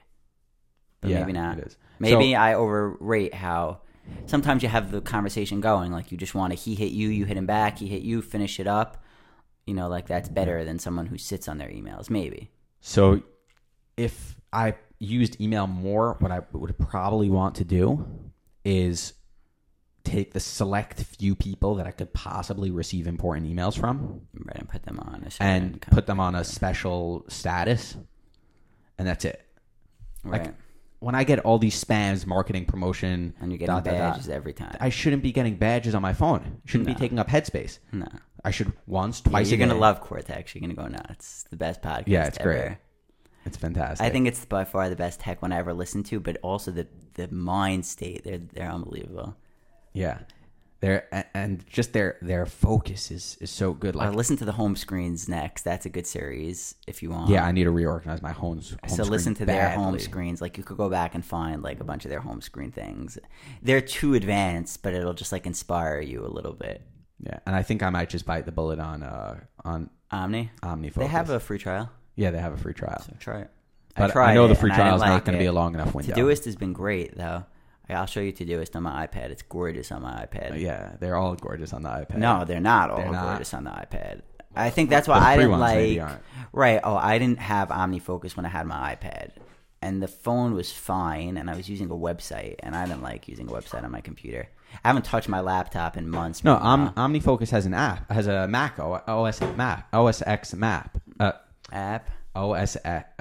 But Yeah, maybe not. it is. Maybe So- I overrate how sometimes you have the conversation going. Like, you just want to, he hit you, you hit him back, he hit you, finish it up. You know, like, that's better than someone who sits on their emails. Maybe. So if I used email more, what I would probably want to do is take the select few people that I could possibly receive important emails from Right, and put them on a certain and kind put them on a special status, and that's it. of- like, right. When I get all these spams, marketing, promotion, And you're getting dot, dot, dot, badges every time. I shouldn't be getting badges on my phone. It shouldn't No. be taking up headspace. no. I should once, Yeah, twice you're a going day. to love Cortex. You're going to go nuts. It's the best podcast Yeah, it's ever. great. It's fantastic. I think it's by far the best tech one I ever listened to, but also the the mind state. They're they're unbelievable. Yeah. Their and- and just their their focus is, is so good. Like, Like, listen to the home screens next. That's a good series if you want. yeah, I need to reorganize my home. home So screen listen to their home badly. screens. Like, you could go back and find like a bunch of their home screen things. They're too advanced, but it'll just like inspire you a little bit. Yeah, and I think I might just bite the bullet on uh on Omni. OmniFocus. They have a free trial, yeah, they have a free trial. so try it. But I, tried know the it, free and I trial didn't is not like going to be it. a long enough window. Todoist has been great though. I'll show you Todoist on my iPad. It's gorgeous on my iPad. Yeah, they're all gorgeous on the iPad. No, they're not all They're not. gorgeous on the iPad. I think that's why The I free didn't ones maybe like. aren't. Right. Oh, I didn't have OmniFocus when I had my iPad, and the phone was fine, and I was using a website, and I didn't like using a website on my computer. I haven't touched my laptop in months. No, but, Om, uh, OmniFocus has an app. Has a Mac O- OS map, O S X map, uh, app. O S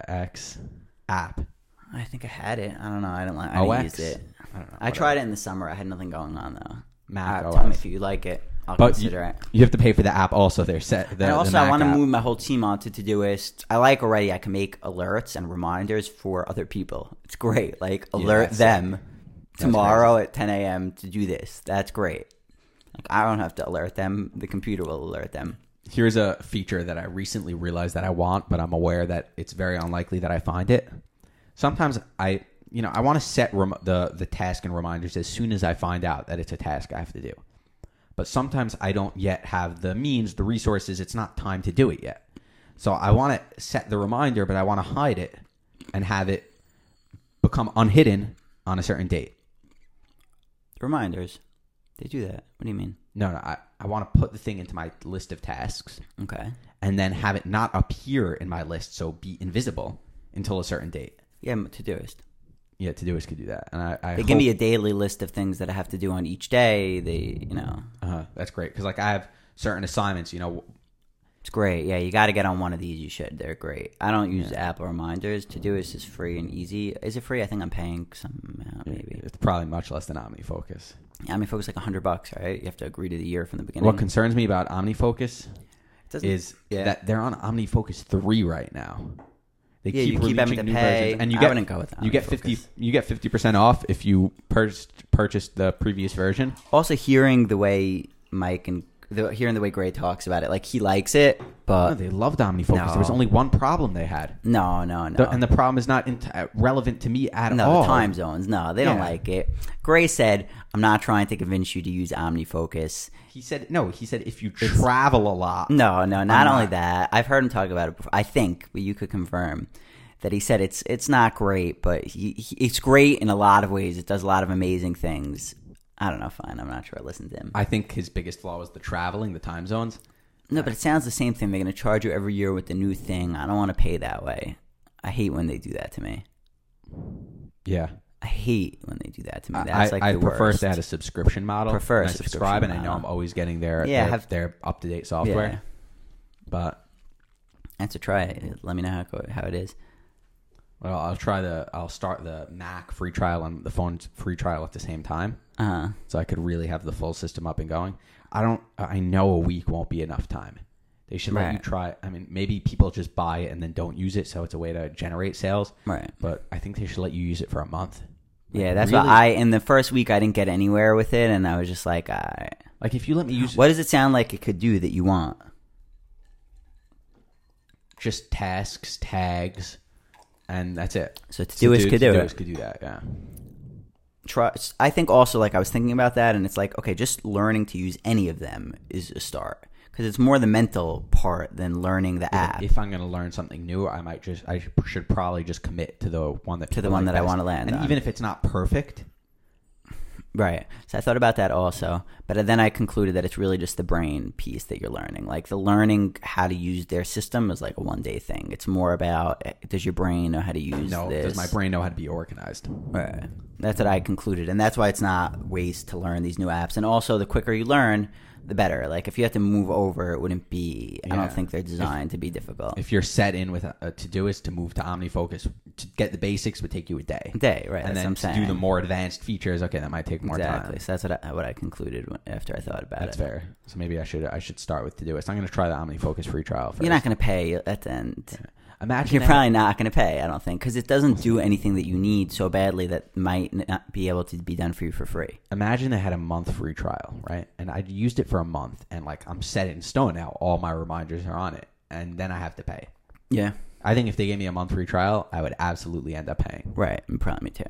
X app. I think I had it. I don't know. I didn't like. I O didn't X? use it. I don't know. I tried it in the summer. I had nothing going on though. Mac Uh, O S. tell me if you like it. I'll But you, consider it. you have to pay for the app also. They're set. The, And also, the I Mac want to app. move my whole team onto Todoist. I like already. I can make alerts and reminders for other people. It's great. Like alert that's- them that's tomorrow at ten a.m. to do this. That's great. Like, I don't have to alert them. The computer will alert them. Here's a feature that I recently realized that I want, but I'm aware that it's very unlikely that I find it. Sometimes I, you know, I want to set rem- the the task and reminders as soon as I find out that it's a task I have to do. But sometimes I don't yet have the means, the resources. It's not time to do it yet. So I want to set the reminder, but I want to hide it and have it become unhidden on a certain date. Reminders. They do that. What do you mean? No, no, I, I want to put the thing into my list of tasks Okay. and then have it not appear in my list, so be invisible until a certain date. Yeah, Todoist. Yeah, Todoist could do that, and I, I They hope, give me a daily list of things that I have to do on each day. They, you know, uh, that's great because like I have certain assignments. You know, it's great. Yeah, you got to get on one of these. You should. They're great. I don't use Apple reminders. Todoist is free and easy. Is it free? I think I'm paying some amount, maybe. it's probably much less than OmniFocus. I mean, focus like a hundred bucks, right? You have to agree to the year from the beginning. What concerns me about OmniFocus It doesn't- is yeah. that they're on OmniFocus three right now, They Yeah, keep you keep having releasing to new pay. versions, and you I get wouldn't go with you get OmniFocus. fifty you get fifty percent off if you purchased purchased the previous version. Also, hearing the way Mike and the, hearing the way Gray talks about it, like he likes it, but No, they loved OmniFocus. No. There was only one problem they had, no, no, no. The- and the problem is not int- relevant to me at no, all. the time zones. No, they don't Yeah. like it. Gray said, "I'm not trying to convince you to use OmniFocus." He said no. He said if you travel a lot, No, no, not I'm only not- that. I've heard him talk about it before. I think, but you could confirm that he said it's it's not great, but he, he, it's great in a lot of ways. It does a lot of amazing things. I don't know. Fine, I'm not sure. I listened to him. I think his biggest flaw was the traveling, the time zones. No, but it sounds the same thing. They're going to charge you every year with the new thing. I don't want to pay that way. I hate when they do that to me. Yeah, I hate when they do that to me. I, That's like I the prefer worst. if they had a subscription model. Prefer a and I subscription subscribe, and I know model. I'm always getting their Yeah, their, have- their up to date software. Yeah. But That's a try it. Let me know how it, go- how it is. well, I'll try the I'll start the Mac free trial and the phone free trial at the same time, Uh huh. so I could really have the full system up and going. I don't. I know a week won't be enough time. They should let Right. you try. I mean, maybe people just buy it and then don't use it, so it's a way to generate sales. Right. But I think they should let you use it for a month. Yeah, that's really? why I in the first week I didn't get anywhere with it, and I was just like, all right. Like if you let me use What does it sound like it could do that you want? just tasks, tags, and that's it. So Todoist could do Todoist it. could do that. Yeah. Try, I think also like I was thinking about that, and it's like okay, just learning to use any of them is a start because it's more the mental part than learning the app. If I'm going to learn something new, I might just I should probably just commit to the one that To the people one like that I best. wanna land And on. even if it's not perfect, Right. So I thought about that also, but then I concluded that it's really just the brain piece that you're learning. Like the learning how to use their system is like a one day thing. It's more about does your brain know how to use no, this? does my brain know how to be organized? Right. That's what I concluded, and that's why it's not waste to learn these new apps. And also, the quicker you learn, the better. Like if you have to move over, it wouldn't be. I Yeah. don't think they're designed to be difficult. If you're set in with a, a Todoist to move to OmniFocus to get the basics would take you a day. Day, right? And that's then what to I'm do saying. the more advanced features, okay, that might take more exactly. time. So that's what I, what I concluded when- after I thought about That's it. fair. So maybe I should I should start with Todoist. I'm going to try the OmniFocus free trial first. You're not going to pay at the end. Imagine You're that- probably not going to pay. I don't think because it doesn't do anything that you need so badly that might not be able to be done for you for free. Imagine they had a month free trial, right? And I used it for a month, and like I'm set in stone now. All my reminders are on it, and then I have to pay. Yeah. I think if they gave me a month free trial, I would absolutely end up paying. Right. Probably me too.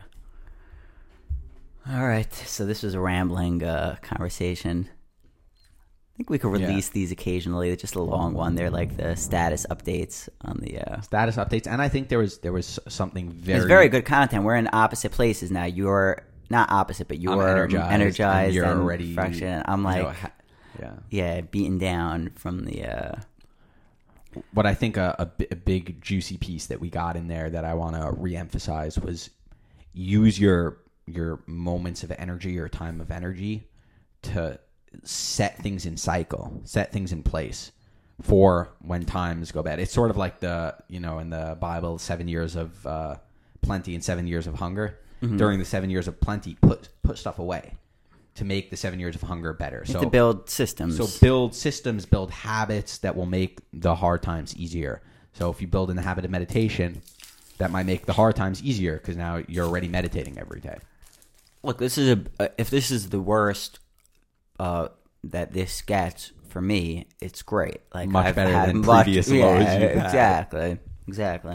All right. So this was a rambling uh, conversation. I think we could release Yeah. these occasionally. Just a long one. They're like the status updates on the. Uh, Status updates, and I think there was there was something very it's very good content. We're in opposite places now. You're not opposite, but you're I'm energized, energized and you're and already fresh. And I'm you like, know, ha- yeah. yeah, beaten down from the. Uh, What I think a, a, bi- a big juicy piece that we got in there that I want to reemphasize was use your your moments of energy or time of energy to set things in cycle, set things in place for when times go bad. It's sort of like the, you know, in the Bible, seven years of uh, plenty and seven years of hunger. Mm-hmm. During the seven years of plenty, put put stuff away to make the seven years of hunger better. you So have to build systems. so build systems, build habits that will make the hard times easier. So if you build in the habit of meditation, that might make the hard times easier because now you're already meditating every day. Look, this is a. Uh, if this is the worst uh, that this gets for me, it's great. Like Much I've better had than much- previous yeah, lows you've had. Exactly, exactly.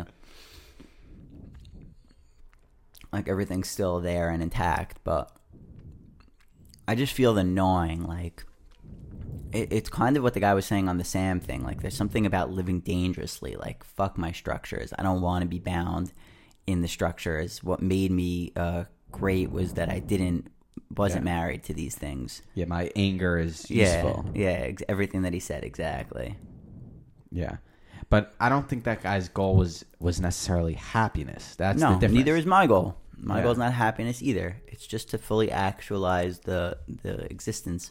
Like everything's still there and intact, but I just feel the gnawing. Like it, it's kind of what the guy was saying on the Sam thing. Like there's something about living dangerously. Like fuck my structures. I don't want to be bound in the structures. What made me uh, great was that I didn't wasn't Yeah. married to these things. Yeah, my anger is Yeah, useful. yeah, ex- everything that he said exactly. Yeah. But I don't think that guy's goal was, was necessarily happiness. That's the No, difference. neither is my goal. My Yeah. goal is not happiness either. It's just to fully actualize the the existence.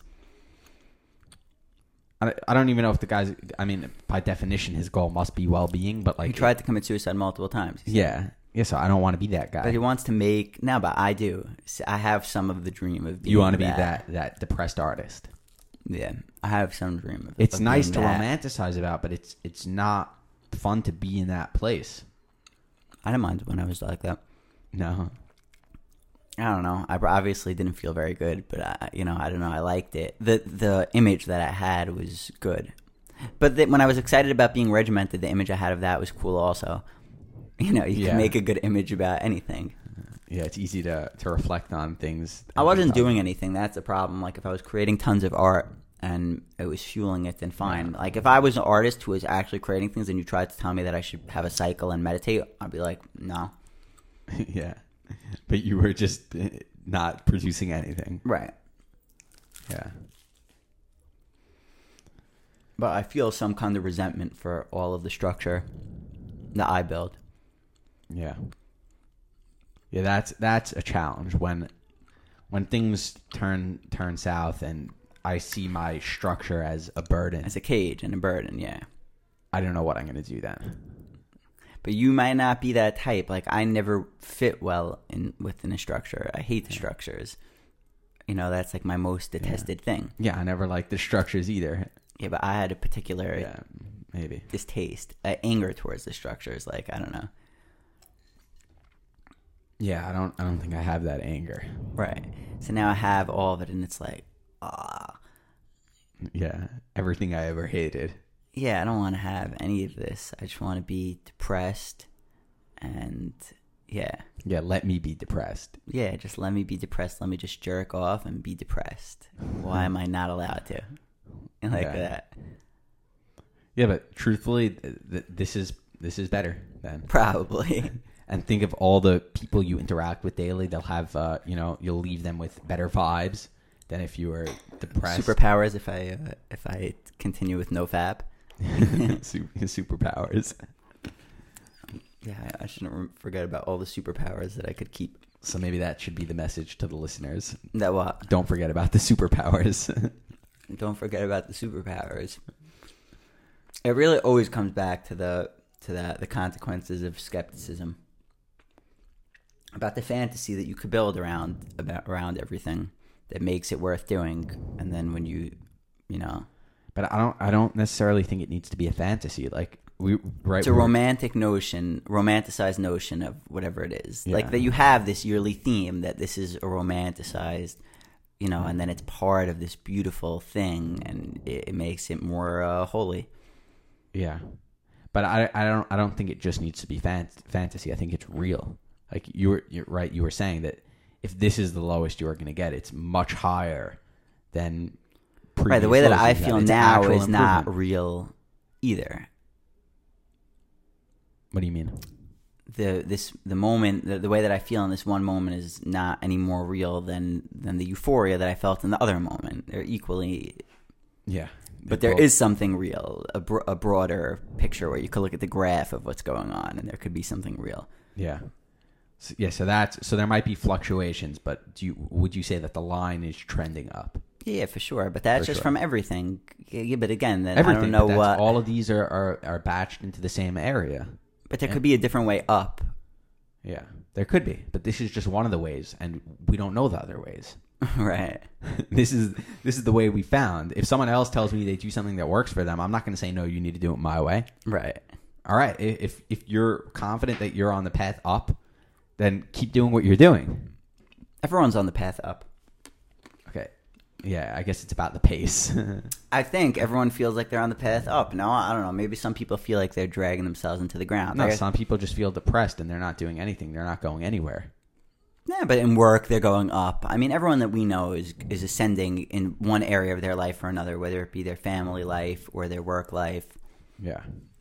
I I don't even know if the guy's, I mean, by definition, his goal must be well-being, but like... He tried to commit suicide multiple times. he said. Yeah. Yeah, so I don't want to be that guy. But he wants to make no, but I do. S- I have some of the dream of being You want to be that. that, that depressed artist. Yeah, I have some dream of. It's of nice to being that. romanticize about, but it's it's not fun to be in that place. I didn't mind when I was like that. No. I don't know. I obviously didn't feel very good, but I, you know, I don't know. I liked it. the The image that I had was good, but the, when I was excited about being regimented, the image I had of that was cool. Also, you know, you Yeah. can make a good image about anything. Yeah, it's easy to to reflect on things. I wasn't doing anything. That's the problem. Like if I was creating tons of art and it was fueling it, then fine. Yeah. Like if I was an artist who was actually creating things, and you tried to tell me that I should have a cycle and meditate, I'd be like, no. Yeah. But you were just not producing anything. Right. Yeah. But I feel some kind of resentment for all of the structure that I build. Yeah. Yeah, that's that's a challenge when when things turn turn south and I see my structure as a burden. As a cage and a burden, yeah. I don't know what I'm going to do then. But you might not be that type. Like I never fit well in within a structure. I hate the structures. You know, that's like my most detested yeah. thing. Yeah, I never liked the structures either. Yeah, but I had a particular Yeah, maybe. distaste, uh, anger towards the structures. Like I don't know. Yeah, I don't I don't think I have that anger. Right. So now I have all of it, and it's like, ah, Yeah, everything I ever hated. yeah, I don't want to have any of this. I just want to be depressed, and yeah, Yeah, let me be depressed. yeah, just let me be depressed. Let me just jerk off and be depressed. Why am I not allowed to? Like Yeah. that. Yeah, but truthfully, th- th- this is this is better then. Probably. And think of all the people you interact with daily. They'll have, uh, you know, you'll leave them with better vibes than if you were depressed. Superpowers if I uh, if I continue with no fap. Super, superpowers. Yeah, I, I shouldn't re- forget about all the superpowers that I could keep. So maybe that should be the message to the listeners. That what? Don't forget about the superpowers. Don't forget about the superpowers. It really always comes back to the to the the consequences of skepticism. About the fantasy that you could build around about around everything that makes it worth doing, and then when you, you know, But I don't. I don't necessarily think it needs to be a fantasy. Like we, right? it's a we're- romantic notion, romanticized notion of whatever it is. Yeah. Like that you have this yearly theme that this is a romanticized, you know, and then it's part of this beautiful thing, and it, it makes it more uh, holy. Yeah, but I, I don't. I don't think it just needs to be fan- fantasy. I think it's real. Like you were, you're right. You were saying that if this is the lowest you are going to get, it's much higher than. Right. The way that lows I you've got. feel It's now actual is not improvement. real either. What do you mean? The this the moment the, the way that I feel in this one moment is not any more real than than the euphoria that I felt in the other moment. They're equally, Yeah, but there is something real, a, bro- a broader picture where you could look at the graph of what's going on, and there could be something real. Yeah. So, yeah. So that's so there might be fluctuations, but do you would you say that the line is trending up? Yeah, for sure. But that's For just sure. from everything. Yeah, but again, then Everything. I don't know but that's- what. all of these are, are are batched into the same area. But there could be a different way up. Yeah, there could be, but this is just one of the ways, and we don't know the other ways. Right. this is this is the way we found. If someone else tells me they do something that works for them, I'm not going to say no. You need to do it my way. Right. All right. i- If if you're confident that you're on the path up, then keep doing what you're doing. Everyone's on the path up. Okay. Yeah, I guess it's about the pace. I think everyone feels like they're on the path up. No, I don't know. Maybe some people feel like they're dragging themselves into the ground. no, They're- some people just feel depressed and they're not doing anything. They're not going anywhere. Yeah, but in work they're going up. I mean, everyone that we know is is ascending in one area of their life or another, whether it be their family life or their work life. Yeah.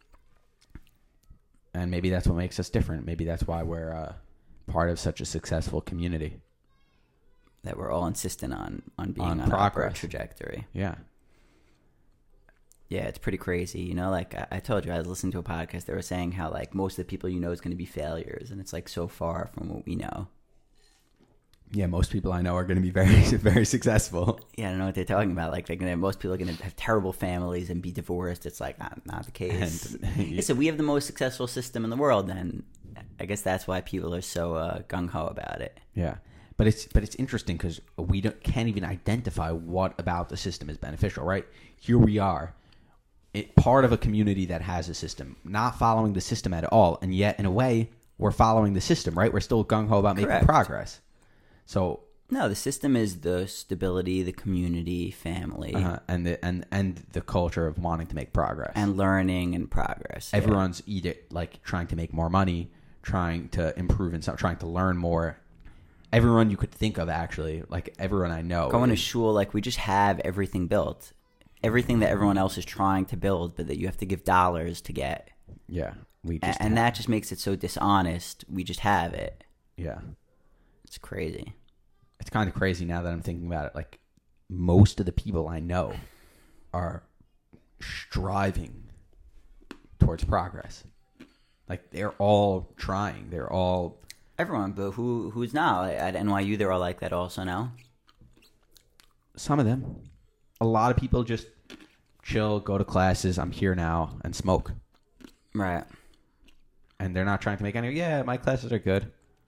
And maybe that's what makes us different. Maybe that's why we're uh, part of such a successful community. That we're all insistent on on being On on, an upward progress. trajectory. Yeah. Yeah, it's pretty crazy. You know, like I, I told you, I was listening to a podcast. They were saying how like most of the people you know is going to be failures, and it's like so far from what we know. Yeah, most people I know are going to be very, very successful. Yeah, I don't know what they're talking about. Like they're gonna, most people are going to have terrible families and be divorced. It's like not, not the case. And- Yeah, so we have the most successful system in the world, and I guess that's why people are so uh, gung ho about it. Yeah, but it's but it's interesting because we don't, can't even identify what about the system is beneficial. Right here, we are, it, part of a community that has a system, not following the system at all, and yet in a way we're following the system, right? We're still gung ho about Correct. making progress. So No, the system is the stability, the community, family, uh, and the and and the culture of wanting to make progress and learning and progress. Yeah. Everyone's either like trying to make more money, trying to improve in some, trying to learn more. Everyone you could think of, actually, like everyone I know, Going to is- school, like we just have everything built, everything that everyone else is trying to build, but that you have to give dollars to get, yeah, we A- just and have- that just makes it so dishonest. We just have it. yeah. It's crazy. It's kind of crazy now that I'm thinking about it. Like most of the people I know are striving towards progress. Like they're all trying. They're all Everyone, but who who's not at N Y U? They're all like that also now. some of them. A lot of people just chill, go to classes. I'm here now and smoke, Right. and they're not trying to make any. Yeah, my classes are good.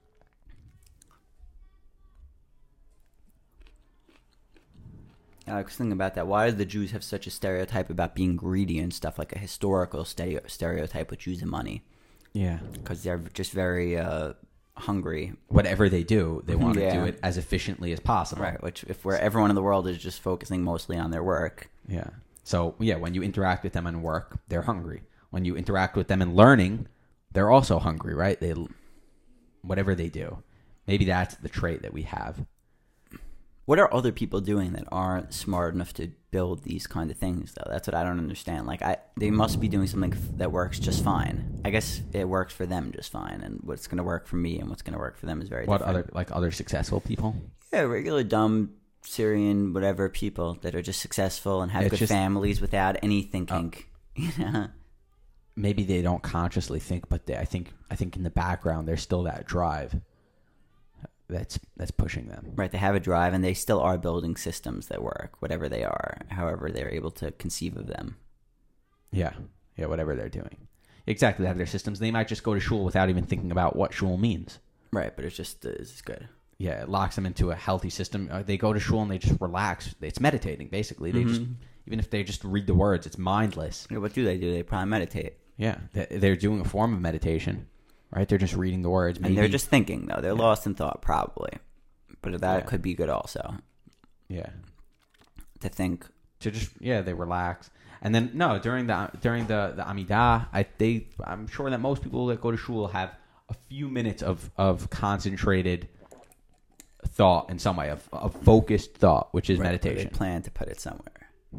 I was thinking about that. Why do the Jews have such a stereotype about being greedy and stuff, like a historical stereo- stereotype with Jews and money? Yeah. Because they're just very uh, hungry. Whatever they do, they want to Yeah. do it as efficiently as possible. Right, which if we're, everyone in the world is just focusing mostly on their work. Yeah. So, yeah, when you interact with them in work, they're hungry. When you interact with them in learning, they're also hungry, right? They, whatever they do. Maybe that's the trait that we have. What are other people doing that aren't smart enough to build these kind of things, though? That's what I don't understand. Like, I they must be doing something f- that works just fine. I guess it works for them just fine, and what's going to work for me and what's going to work for them is very What different. other, like other successful people? Yeah, regular dumb Syrian whatever people that are just successful and have It's good just- families without any thinking. You know? Maybe they don't consciously think, but they, I think I think in the background there's still that drive that's that's pushing them. Right, they have a drive and they still are building systems that work, whatever they are, however they're able to conceive of them. Yeah, yeah, whatever they're doing. Exactly, they have their systems. They might just go to shul without even thinking about what shul means. Right, but it's just uh, it's good. Yeah, it locks them into a healthy system. Uh, They go to shul and they just relax. It's meditating, basically. They just even if they just read the words, it's mindless. Yeah, what do they do? They probably meditate. Yeah, they- they're doing a form of meditation, right? They're just reading the words. Maybe, And they're just thinking, though. They're lost in thought, probably. But that Yeah. could be good also, yeah. to think. To just yeah, they relax, and then no during the during the the Amidah, I they I'm sure that most people that go to shul have a few minutes of of concentrated thought in some way, of, of focused thought, which is Right, meditation. They plan to put it somewhere.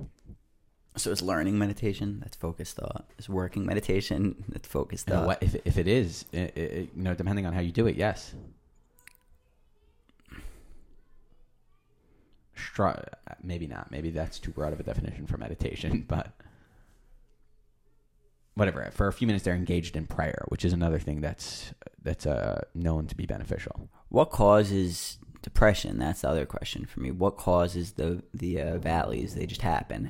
So it's learning meditation, that's focused thought. It's working meditation, that's focused And thought. what, if if it is, it, it, you know, depending on how you do it, yes. Stri- maybe not. Maybe that's too broad of a definition for meditation, but whatever. For a few minutes, they're engaged in prayer, which is another thing that's that's uh, known to be beneficial. What causes depression? That's the other question for me. What causes the the uh, valleys? They just happen.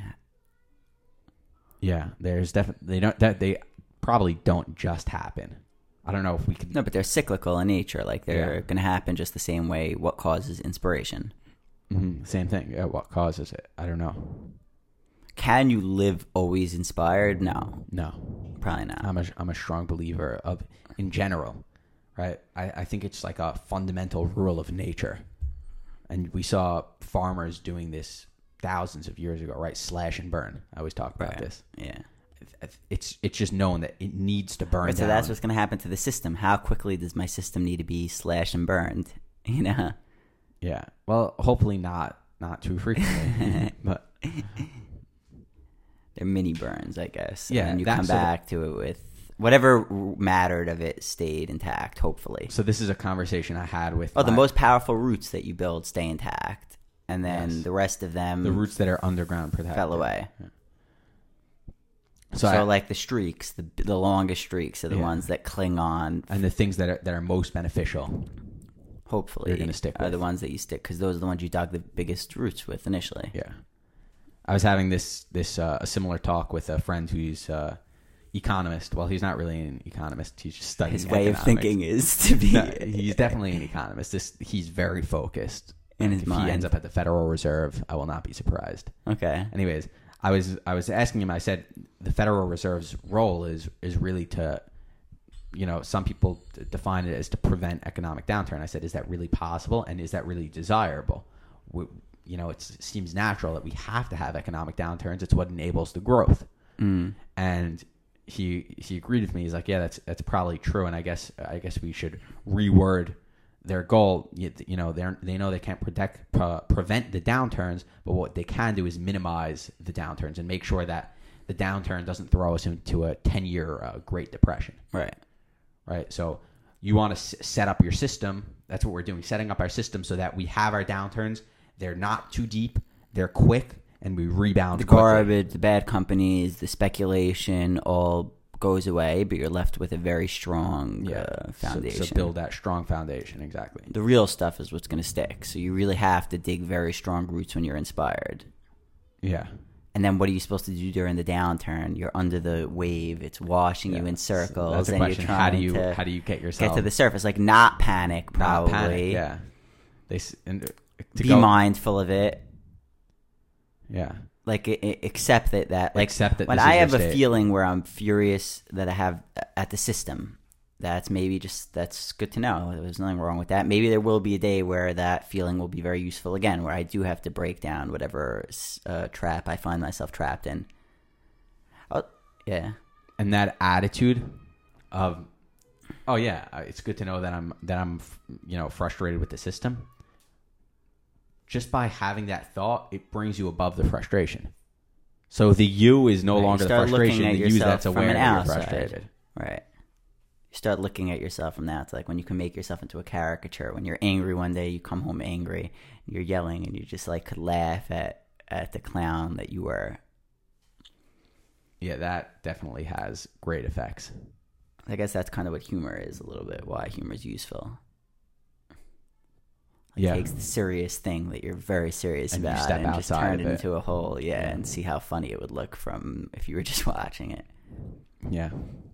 Yeah, there's definitely they don't that they probably don't just happen. I don't know if we could. No, but they're cyclical in nature. Like they're Yeah. going to happen just the same way. What causes inspiration? Mhm, same thing. Yeah, what causes it? I don't know. Can you live always inspired? No, No, probably not. I'm a I'm a strong believer of in general, right? I, I think it's like a fundamental rule of nature, and we saw farmers doing this thousands of years ago, right? Slash and burn. I always talk about Right. this. Yeah. It's it's just known that it needs to burn Right, so down. that's what's going to happen to the system. How quickly does my system need to be slashed and burned? You know. Yeah. Well, hopefully not not too frequently, but They're mini burns, I guess. Yeah, And then you that's come so the- back to it with whatever mattered of it stayed intact, hopefully. so this is a conversation I had with Oh, the my- most powerful roots that you build stay intact. And then Yes. the rest of them the roots that are underground protected. fell away. So, So, I- like the streaks, the the longest streaks are the Yeah. ones that cling on, and the things that are that are most beneficial. hopefully, You're gonna stick are with. the ones that you stick, because those are the ones you dug the biggest roots with initially. Yeah. I was having this this uh, a similar talk with a friend who's uh, economist. Well, he's not really an economist. He's just studying His way of economics. thinking is to be... No, he's definitely an economist. This he's very focused. In his if mind. he ends up at the Federal Reserve, I will not be surprised. Okay. Anyways, I was I was asking him. I said the Federal Reserve's role is is really to you know, some people d- define it as to prevent economic downturn. I said, is that really possible? And is that really desirable? We, you know, it's, it seems natural that we have to have economic downturns. It's what enables the growth. Mm. And he he agreed with me. He's like, yeah, that's that's probably true. And I guess I guess we should reword their goal. You, you know, they they know they can't protect uh, prevent the downturns, but what they can do is minimize the downturns and make sure that the downturn doesn't throw us into a ten-year uh, Great Depression. Right. Right. So you want to s- set up your system. That's what we're doing, setting up our system so that we have our downturns. They're not too deep. They're quick, and we rebound The quickly. garbage, the bad companies, the speculation all goes away, but you're left with a very strong Yeah. uh, So- foundation. So, build that strong foundation. Exactly. The real stuff is what's going to stick. So you really have to dig very strong roots when you're inspired. Yeah. And then what are you supposed to do during the downturn? You're under the wave. It's washing Yeah. you in circles. That's a and question. You're How trying do you to how do you get yourself get to the surface? Like not panic, probably. not panic? Yeah. They s- and uh, to Be go, mindful of it. Yeah. Like I- I- accept that. That like Accept that when this I is have your a state. feeling where I'm furious that I have at the system. That's maybe just that's good to know. There's nothing wrong with that. Maybe there will be a day where that feeling will be very useful again, where I do have to break down whatever uh, trap I find myself trapped in. Oh, yeah. And that attitude of, oh yeah, uh, it's good to know that I'm that I'm you know frustrated with the system. Just by having that thought, it brings you above the frustration. So the you is no Right, you longer the start looking frustration. at The you yourself that's from aware an that you're outside. frustrated. Right. You start looking at yourself from that. It's like when you can make yourself into a caricature. When you're angry one day, you come home angry, you're yelling, and you just like could laugh at, at the clown that you were. Yeah, that definitely has great effects. I guess that's kind of what humor is a little bit, why humor is useful. It Yeah. takes the serious thing that you're very serious And you about step and just outside turn of it it. into a whole, yeah, and see how funny it would look from if you were just watching it. Yeah.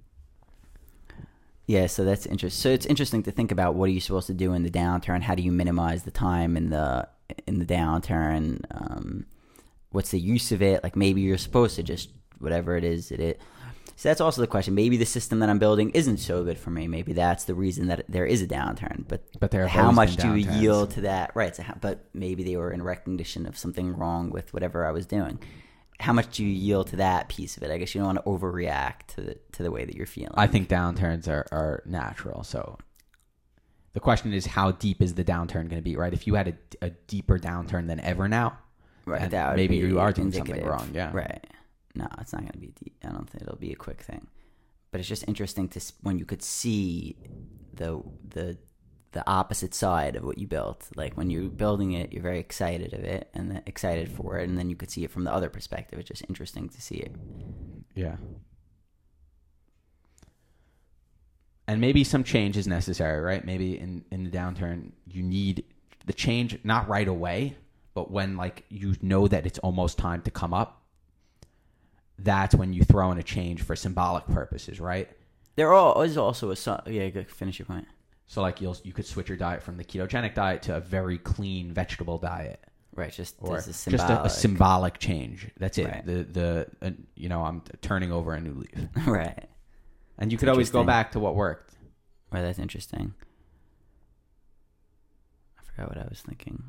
Yeah, so that's interesting. So it's interesting to think about what are you supposed to do in the downturn? How do you minimize the time in the in the downturn? Um, what's the use of it? Like maybe you're supposed to just whatever it is, it is. So that's also the question. Maybe the system that I'm building isn't so good for me. Maybe that's the reason that there is a downturn. But But there have how always much been do you downturns. yield to that? Right. So how, but maybe they were in recognition of something wrong with whatever I was doing. How much do you yield to that piece of it? I guess you don't want to overreact to the, to the way that you're feeling. I think downturns are, are natural. So the question is, how deep is the downturn going to be, right? If you had a, a deeper downturn than ever now, Right, and that would maybe be you are doing indicative. something wrong. Yeah. Right. No, it's not going to be deep. I don't think it'll be a quick thing. But it's just interesting to s- when you could see the the the opposite side of what you built. Like when you're building it, you're very excited of it and then excited for it, and then you could see it from the other perspective. It's just interesting to see it. Yeah. And maybe some change is necessary, right? Maybe in, in the downturn, you need the change not right away, but when like you know that it's almost time to come up, that's when you throw in a change for symbolic purposes, right? There are, is also a so- yeah. Go, finish your point. So like you'll you could switch your diet from the ketogenic diet to a very clean vegetable diet, Right, just or as a just symbolic. a, a symbolic change. That's it. Right. The the uh, you know I'm turning over a new leaf, Right. and you could always go Interesting. back to what worked. Right, that's interesting. I forgot what I was thinking.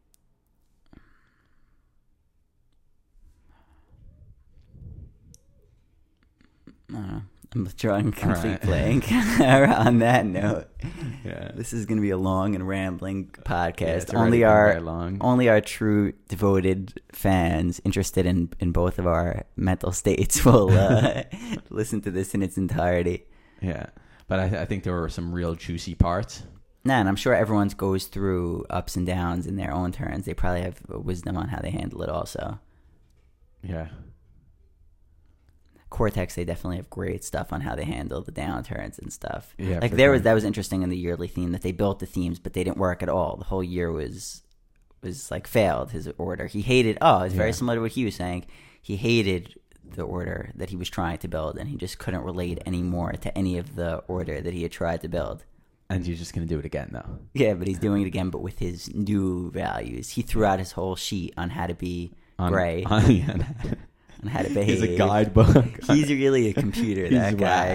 I don't know. I'm drawing a complete right. blank on that note. Yeah. This is going to be a long and rambling podcast. Yeah, it's already only been our very long. only our true devoted fans interested in, in both of our mental states will uh, listen to this in its entirety. Yeah, but I, I think there were some real juicy parts. Nah, and I'm sure everyone goes through ups and downs in their own turns. They probably have wisdom on how they handle it also. Yeah. Cortex, they definitely have great stuff on how they handle the downturns and stuff. Yeah, like for there sure. was that was interesting in the yearly theme that they built the themes, but they didn't work at all. The whole year was was like failed. His order, he hated. Oh, it's very Yeah. similar to what he was saying. He hated the order that he was trying to build, and he just couldn't relate anymore to any of the order that he had tried to build. And you're just going to do it again, though. Yeah, but he's doing it again, but with his new values. He threw out his whole sheet on how to be On, gray, on, yeah. on how to behave. He's a guidebook. He's really a computer, that He's guy. whack.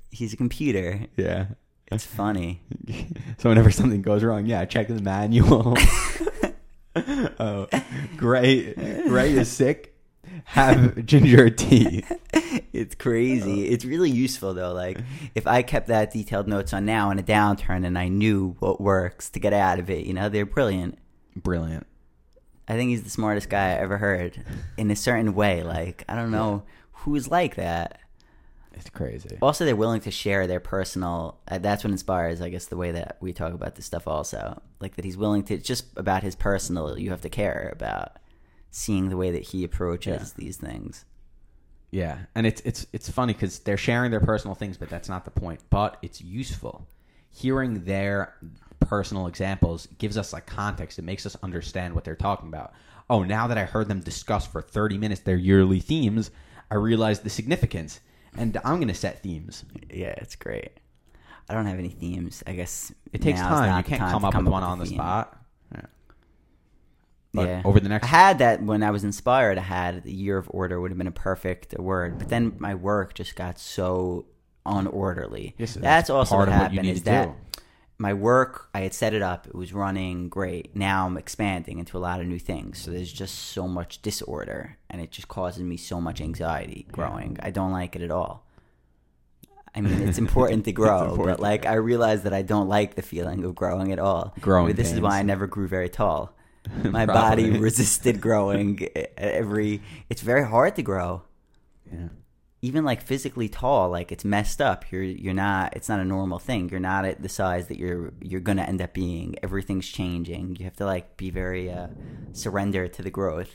He's a computer. Yeah. It's funny. So whenever something goes wrong, yeah, check the manual. Oh, Gray, Gray is sick. Have ginger tea. It's crazy. It's really useful though. Like if I kept that detailed notes on now in a downturn and I knew what works to get out of it, you know, they're brilliant. Brilliant. I think he's the smartest guy I ever heard in a certain way. Like, I don't know who's like that. It's crazy. Also, they're willing to share their personal. Uh, that's what inspires, I guess, the way that we talk about this stuff. Also, like that he's willing to. It's just about his personal. You have to care about seeing the way that he approaches Yeah. these things. Yeah, and it's it's it's funny because they're sharing their personal things, but that's not the point. But it's useful. Hearing their personal examples gives us like context. It makes us understand what they're talking about. Oh, now that I heard them discuss for thirty minutes their yearly themes, I realize the significance. And I'm going to set themes. Yeah, it's great. I don't have any themes. I guess It takes now's time. not You the can't time come to up with one a on the theme. spot. Yeah. But Yeah. over the next... I had that when I was inspired. I had the year of order would have been a perfect word, but then my work just got so unorderly. Yes, that's, that's also part what of what you happened. need Is to that do. my work? I had set it up. It was running great. Now I'm expanding into a lot of new things. So there's just so much disorder, and it just causes me so much anxiety growing. I don't like it at all. I mean, it's important to grow, important but to like grow. I realize that I don't like the feeling of growing at all. Growing Maybe this is pains. why I never grew very tall. My Probably. body resisted growing every. It's very hard to grow, Yeah. even like physically tall. Like it's messed up. You're you're not. It's not a normal thing. You're not at the size that you're you're gonna end up being. Everything's changing. You have to like be very uh, surrender to the growth.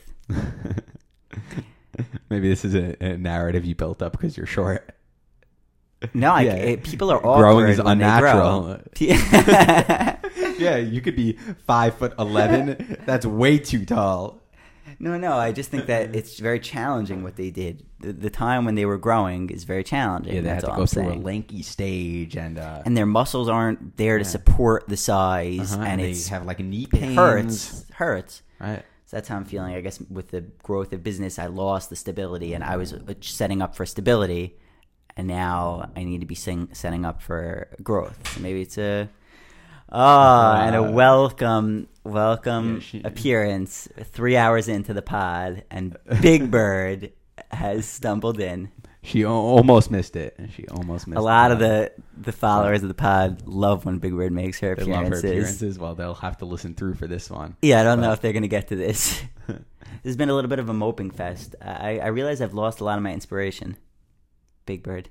Maybe this is a, a narrative you built up because you're short. No, I, Yeah. it, people are awkward Growing is when unnatural. They grow. Yeah, you could be five foot eleven. That's way too tall. No, no. I just think that it's very challenging what they did. The, the time when they were growing is very challenging. Yeah, they that's had to all go I'm through saying. a lanky stage, and uh, And their muscles aren't there to Yeah. support the size, uh-huh, and they it's have like knee it pains. hurts, hurts. Right. So that's how I'm feeling. I guess with the growth of business, I lost the stability, and I was uh, setting up for stability, and now I need to be sing, setting up for growth. So maybe it's a oh, and a Uh, welcome, welcome yeah, she- appearance. Three hours into the pod, and Big Bird has stumbled in. She o- almost missed it. She almost missed A lot of it. the the followers of the pod love when Big Bird makes her They love her appearances. appearances. Well, they'll have to listen through for this one. Yeah, I don't know But- if they're gonna get to this. This has been a little bit of a moping fest. I, I realize I've lost a lot of my inspiration. Big Bird.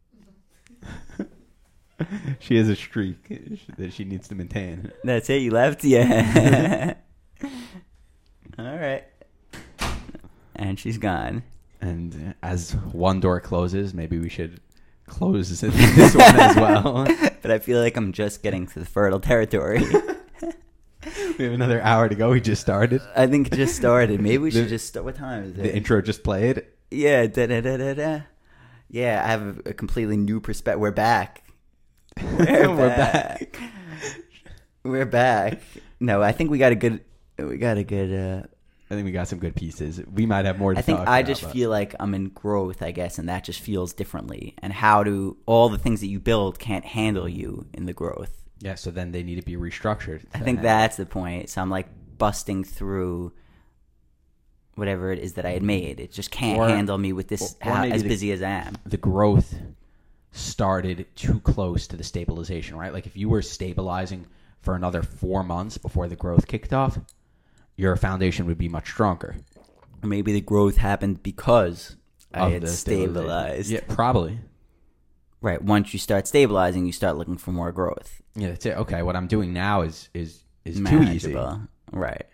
She has a streak that she needs to maintain. That's it. You left. Yeah. All right. And she's gone. And as one door closes, maybe we should close this one as well. But I feel like I'm just getting to the fertile territory. We have another hour to go. We just started. I think it just started. Maybe we should The- just start. What time is it? The intro just played. Yeah. Da da da da da. Yeah. I have a, a completely new perspective. We're back. We're, We're back. back. We're back. No, I think we got a good. We got a good. uh I think we got some good pieces. We might have more to I think talk I about, just but- feel like I'm in growth, I guess, and that just feels differently. And how do all the things that you build can't handle you in the growth? Yeah, so then they need to be restructured. I think that's the point. So I'm like busting through whatever it is that I had made. It just can't Or- handle me with this or- or how, maybe as the- busy as I am. the growth started too close to the stabilization, right? Like if you were stabilizing for another four months before the growth kicked off, your foundation would be much stronger. Or maybe the growth happened because I Of had the stabilization. stabilized. Yeah, probably. Right. Once you start stabilizing, you start looking for more growth. Yeah, that's it. Okay, what I'm doing now is is is too easy. Manageable. Right.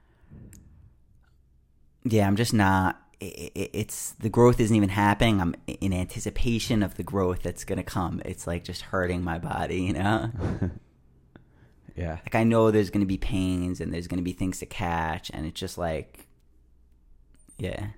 Yeah, I'm just not. i- i- It's the growth isn't even happening. I'm in anticipation of the growth that's gonna come. It's like just hurting my body, you know. Yeah. Like I know there's gonna be pains and there's gonna be things to catch, and it's just like, yeah,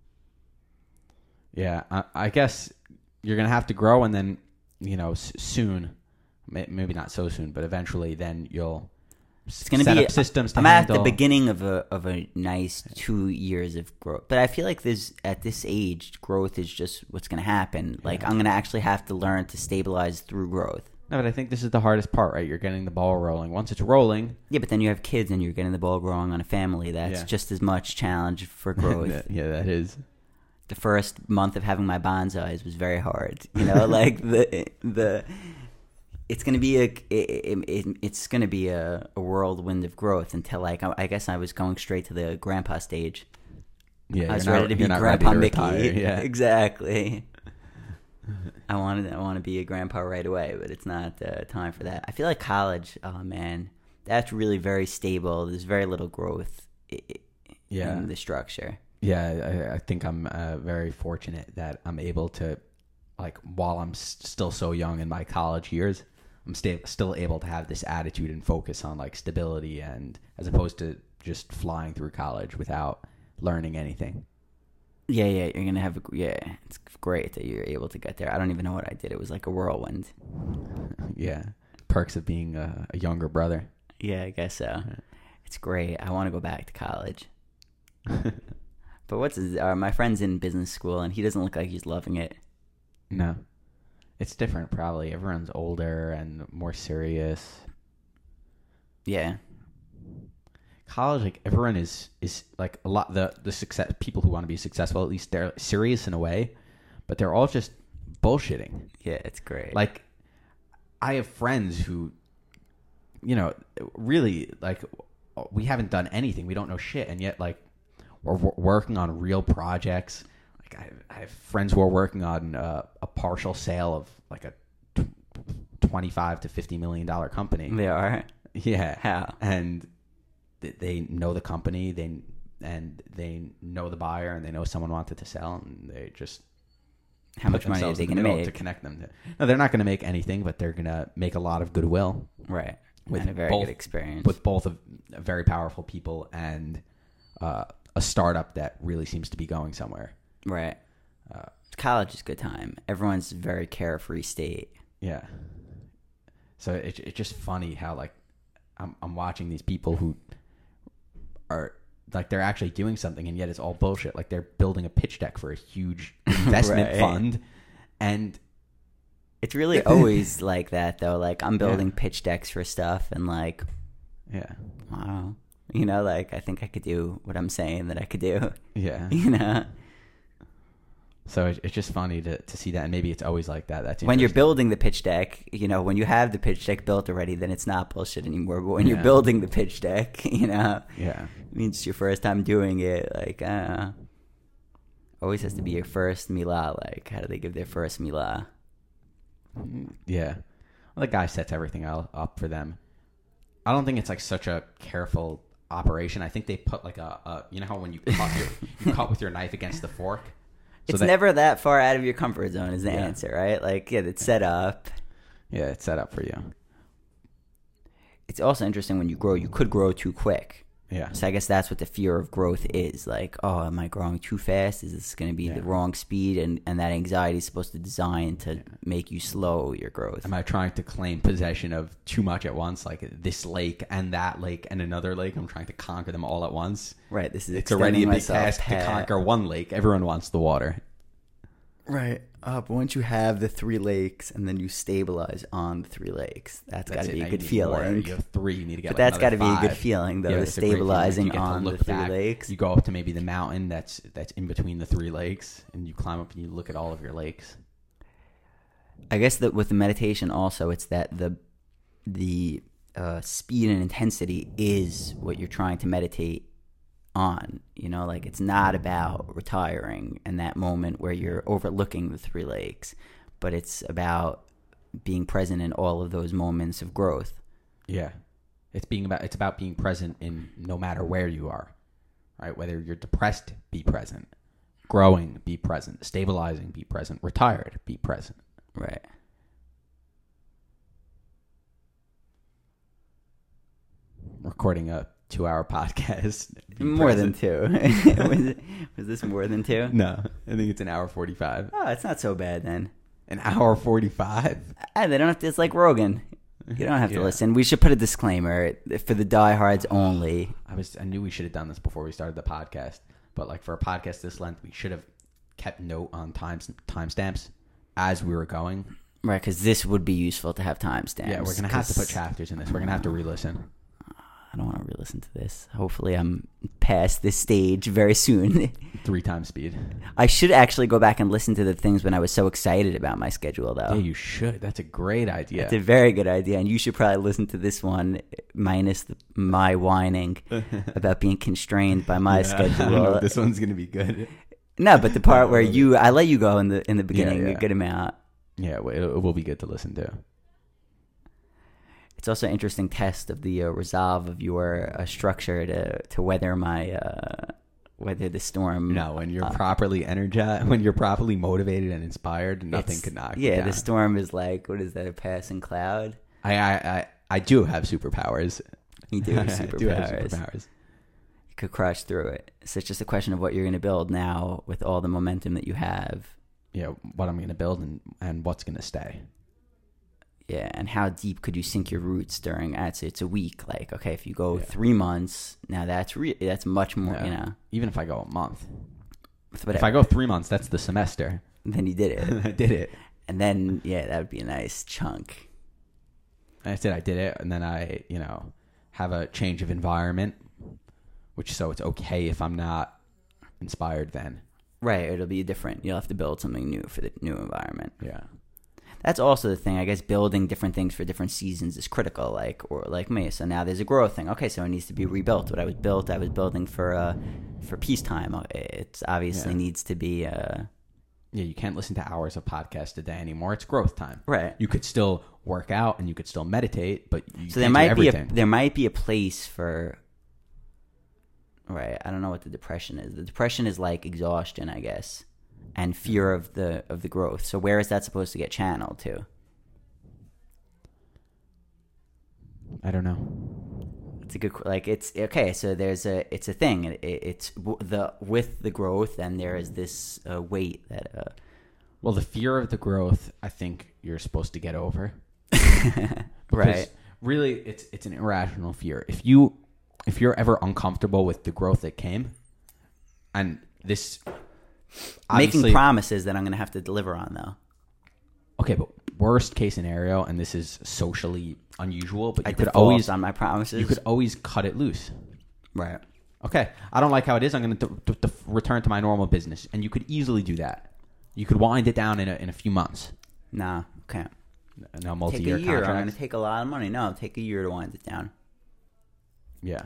Yeah, I, I guess you're gonna have to grow, and then you know s- soon, may, maybe not so soon, but eventually, then you'll It's going to set be up systems to I'm handle. at the beginning of a of a nice two years of growth, but I feel like there's at this age, growth is just what's going to happen. Like Yeah. I'm going to actually have to learn to stabilize through growth. No, but I think this is the hardest part, right? You're getting the ball rolling. Once it's rolling, Yeah, but then you have kids and you're getting the ball growing on a family. That's Yeah. just as much challenge for growth. yeah, that is. The first month of having my bonsais was very hard. You know, like the the. It's gonna be a it, it, it's gonna be a, a whirlwind of growth until like I, I guess I was going straight to the grandpa stage. Yeah, I was you're ready not, to be you're not Grandpa ready to Mickey. retire, Yeah, Exactly. I wanted I want to be a grandpa right away, but it's not uh, time for that. I feel like college. Oh man, that's really very stable. There's very little growth i- i- yeah, in the structure. yeah. I, I think I'm uh, very fortunate that I'm able to, like, while I'm s- still so young in my college years, I'm sta- still able to have this attitude and focus on like stability, and as opposed to just flying through college without learning anything. Yeah, yeah. You're gonna have a, yeah. It's great that you're able to get there. I don't even know what I did. It was like a whirlwind. Yeah, perks of being a, a younger brother. Yeah, I guess so. It's great. I want to go back to college. But what's his, uh, my friend's in business school, and he doesn't look like he's loving it. No, it's different. Probably everyone's older and more serious. Yeah, College, like everyone is is like a lot the the success people who want to be successful, at least they're serious in a way, but they're all just bullshitting. yeah, it's great. Like, I have friends who, you know, really, like, we haven't done anything, we don't know shit, and yet like we're w- working on real projects. Like I, I have friends who are working on uh, a partial sale of like a t- twenty-five to fifty million dollar company. They are. Yeah, How? and th- they know the company, they and they know the buyer, and they know someone wanted to sell, and they just How much put money are themselves they in the going to middle make? to connect them to. No, they're not going to make anything, but they're going to make a lot of goodwill Right. with And a very both- good experience. with both of very powerful people and uh, a startup that really seems to be going somewhere. Right. Uh, College is a good time. Everyone's very carefree state. Yeah. So it, it's just funny how like I'm I'm watching these people who are like they're actually doing something, and yet it's all bullshit. Like they're building a pitch deck for a huge investment Right. fund, and It's really always like that, though. Like, I'm building Yeah. pitch decks for stuff, and, like, yeah, wow. You know, like, I think I could do what I'm saying that I could do. yeah. You know? So it, it's just funny to, to see that, and maybe it's always like that. That's When you're interesting. building the pitch deck, you know, when you have the pitch deck built already, then it's not bullshit anymore. But when Yeah. you're building the pitch deck, you know, Yeah, it means it's your first time doing it. Like, uh, always has to be your first Milah. Like, how do they give their first Milah? yeah. Well, the guy sets everything el- up for them. I don't think it's like such a careful operation. I think they put like a, a you know how when you cut your you cut with your knife against the fork. So It's that- never that far out of your comfort zone is the Yeah. answer, right? Like, yeah, it's set up. Yeah, it's set up for you. It's also interesting when you grow, you could grow too quick. Yeah, So I guess that's what the fear of growth is. Like, oh, am I growing too fast? Is this going to be Yeah. the wrong speed? And, and that anxiety is supposed to design to make you slow your growth. am I trying to claim possession of too much at once, like this lake and that lake and another lake? I'm trying to conquer them all at once. Right. This is It's already a big extending myself task to past- conquer one lake. Everyone wants the water. Right. Uh, but once you have the three lakes and then you stabilize on the three lakes, that's, That's got to it. be Now a you good need feeling. more. You have three. You need to get. But like that's got to be another a good five. feeling, though, Yeah, the it's a great feeling. Like, stabilizing you get to on the look three back. lakes. You go up to maybe the mountain that's that's in between the three lakes, and you climb up and you look at all of your lakes. I guess that with the meditation also, it's that the the uh, speed and intensity is what you're trying to meditate on. You know, like it's not about retiring and that moment where you're overlooking the three lakes, but it's about being present in all of those moments of growth. Yeah, it's being about it's about being present in no matter where you are, right? Whether you're depressed, be present. Growing, be present. Stabilizing, be present. Retired, be present. Right. Recording a two-hour podcast. Be More present. than two. was, it, was this more than two? No, I think it's an hour forty-five. Oh, it's not so bad then. An hour forty-five. Ah, they don't have to. It's like Rogan. You don't have to Yeah. listen. We should put a disclaimer for the diehards only. I was I knew we should have done this before we started the podcast, but like for a podcast this length, we should have kept note on times timestamps as we were going. Right, because this would be useful to have timestamps. Yeah, we're gonna have to put chapters in this. We're gonna have to re-listen. I don't want to re-listen to this. Hopefully I'm past this stage very soon. Three times speed. I should actually go back and listen to the things when I was so excited about my schedule, though. Yeah, you should. That's a great idea. It's a very good idea, and you should probably listen to this one minus the, my whining about being constrained by my Yeah, schedule. I don't know if this one's gonna be good. No, but the part where you, I let you go in the in the beginning yeah. a good amount. Yeah, it, it will be good to listen to. It's also an interesting test of the uh, resolve of your uh, structure to to weather my uh, weather the storm. No, when you're uh, properly energized, when you're properly motivated and inspired, nothing it's- could knock you Yeah, down. the storm is like, what is that? A passing cloud. I, I, I, I do have superpowers. You do have I do have superpowers. superpowers. You could crush through it. So it's just a question of what you're going to build now with all the momentum that you have. Yeah, what I'm going to build and, and what's going to stay. Yeah, and how deep could you sink your roots during? I'd say it's a week. Like, okay, if you go Yeah. three months, now that's re- that's much more. Yeah. You know, Even if I go a month. but If I go three months, that's the semester. then you did it, I did it. and then yeah, that would be a nice chunk. I said I did it, and then I, you know, have a change of environment, which so it's okay if I'm not inspired then. Right, it'll be different. You'll have to build something new for the new environment. Yeah. That's also the thing. I guess building different things for different seasons is critical. Like or like me. So now there's a growth thing. Okay, so it needs to be rebuilt. What I was built, I was building for uh for peacetime. It obviously Yeah. needs to be uh Yeah, you can't listen to hours of podcast a day anymore. It's growth time. right. You could still work out and you could still meditate, but you So there can't do might be a everything. there might be a place for. Right, I don't know what the depression is. The depression is like exhaustion, I guess, and fear of the of the growth. So where is that supposed to get channeled to? I don't know. It's a good qu- like it's okay. So there's a it's a thing. It, it, it's w- the with the growth, and there is this uh, weight that. Uh, Well, the fear of the growth, I think you're supposed to get over. Because right. really, it's it's an irrational fear. If you if you're ever uncomfortable with the growth that came, and this Making obviously- promises that I'm going to have to deliver on, though. okay, but worst case scenario, and this is socially unusual, but I you could default always on my promises. you could always cut it loose. right. Okay, I don't like how it is. I'm going to return to my normal business, and you could easily do that. You could wind it down in a, in a few months. Nah, can't. No Take a multi-year year. I'm going contracts. to take a lot of money. No, take a year to wind it down. Yeah.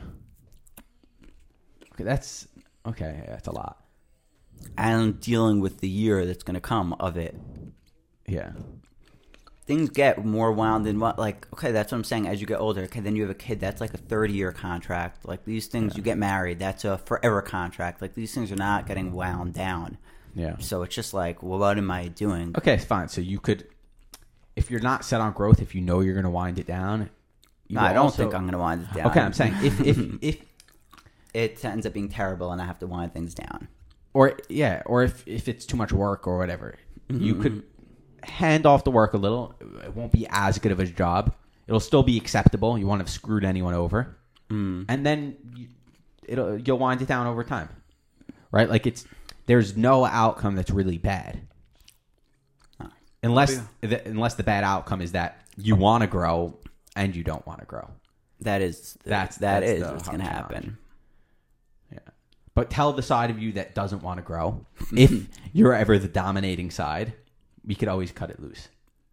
Okay, that's okay. That's a lot. And dealing with the year that's going to come of it. Yeah. Things get more wound in what like okay, that's what I'm saying. As you get older, okay, then you have a kid. That's like a thirty year contract. Like these things, Yeah. you get married. That's a forever contract. Like these things are not getting wound down. Yeah. So it's just like, well, what am I doing? Okay, fine. So you could, if you're not set on growth, if you know you're going to wind it down. You No, I don't also- think I'm going to wind it down. Okay, I'm saying if if if it ends up being terrible, and I have to wind things down. or yeah, or if if it's too much work or whatever, Mm-hmm, you could hand off the work a little. It won't be as good of a job. It'll still be acceptable. You won't have screwed anyone over, Mm. and then you, it'll you'll wind it down over time, right? Like it's there's no outcome that's really bad, Huh. unless the, unless the bad outcome is that you want to grow and you don't want to grow. That is That's- that that's is the what's hard going to challenge. happen. Yeah. But tell the side of you that doesn't want to grow. If you're ever the dominating side, we could always cut it loose.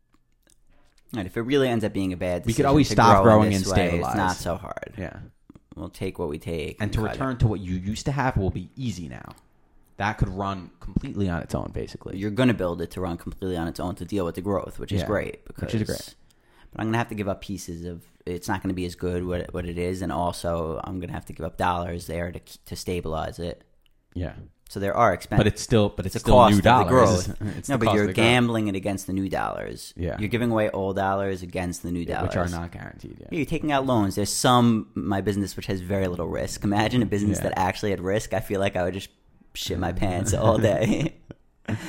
And if it really ends up being a bad, We could decision always to stop grow in growing this and way, stabilize. It's not so hard. Yeah. We'll take what we take, And to cut it. return to what you used to have will be easy now. That could run completely on its own, basically. You're going to build it to run completely on its own to deal with the growth, which is Yeah, great. Because, which is great. But I'm going to have to give up pieces of. It's not going to be as good what it, what it is, and also I'm going to have to give up dollars there to to stabilize it. Yeah. So there are expenses. But it's still, but it's, It's a still cost new of the dollars. growth. It's No, the but cost you're of the growth, gambling it against the new dollars. Yeah. You're giving away old dollars against the new dollars. which are not guaranteed. Yeah. Yeah, you're taking out loans. There's some my business which has very little risk. Imagine a business Yeah. that actually had risk. I feel like I would just shit my pants all day.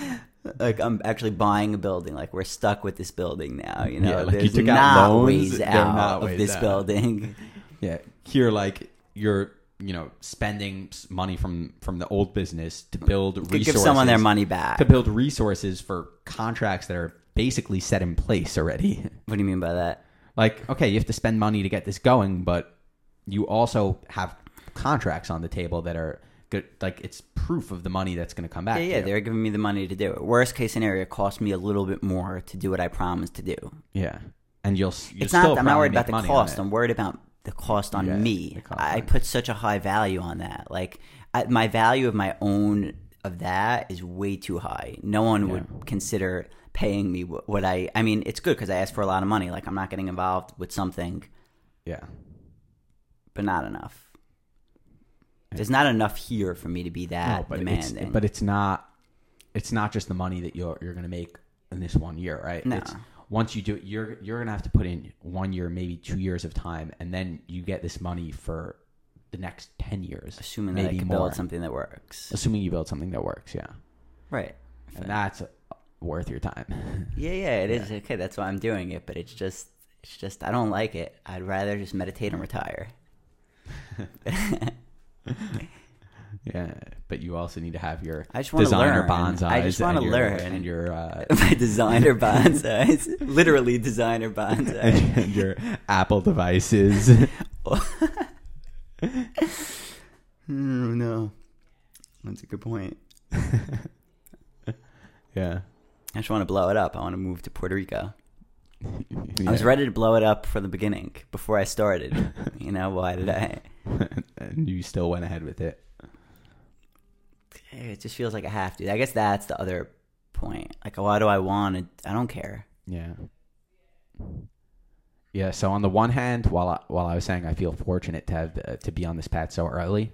Like I'm actually buying a building. Like we're stuck with this building now. You know, Yeah, like you there's took out not loans, ways they're out not of ways this out. building. Yeah, here like you're you know spending s- money from from the old business to build Could resources. give someone their money back. to build resources for contracts that are basically set in place already. What do you mean by that? Like, okay, you have to spend money to get this going, but you also have contracts on the table that are good. Like, it's proof of the money that's going to come back. Yeah, to yeah, you. they're giving me the money to do it. Worst case scenario, it cost me a little bit more to do what I promised to do. Yeah, and you'll. you'll It's still not. I'm not probably worried about make the money on cost. it. I'm worried about the cost on Yeah, me. the cost I on- put such a high value on that. Like I, my value of my own of that is way too high. No one Yeah. would consider paying me what, what I. I mean, it's good because I asked for a lot of money. Like I'm not getting involved with something, Yeah, but not enough. There's not enough here for me to be that no, but demanding. it's but it's not. It's not just the money that you're you're going to make in this one year, right? No. It's, once you do it, you're you're going to have to put in one year, maybe two years of time, and then you get this money for the next ten years, assuming that I maybe can more. build something that works. Assuming you build something that works, yeah, Right. and that's worth your time. Yeah, yeah, it is. Okay, that's why I'm doing it, but it's just it's just I don't like it. I'd rather just meditate and retire. Yeah, but you also need to have your I just wanna designer learn. bonsais. I just wanna and your- learn. and your uh, My designer bonsais. Literally designer bonsai. and, and your Apple devices. Oh, no. That's a good point. Yeah, I just want to blow it up. I want to move to Puerto Rico. yeah. I was ready to blow it up from the beginning, before I started. You know, why did I? And you still went ahead with it. It just feels like I have to. I guess that's the other point. Like, why do I want it? I don't care. Yeah. Yeah. So on the one hand, while I, while I was saying I feel fortunate to have uh, to be on this path so early,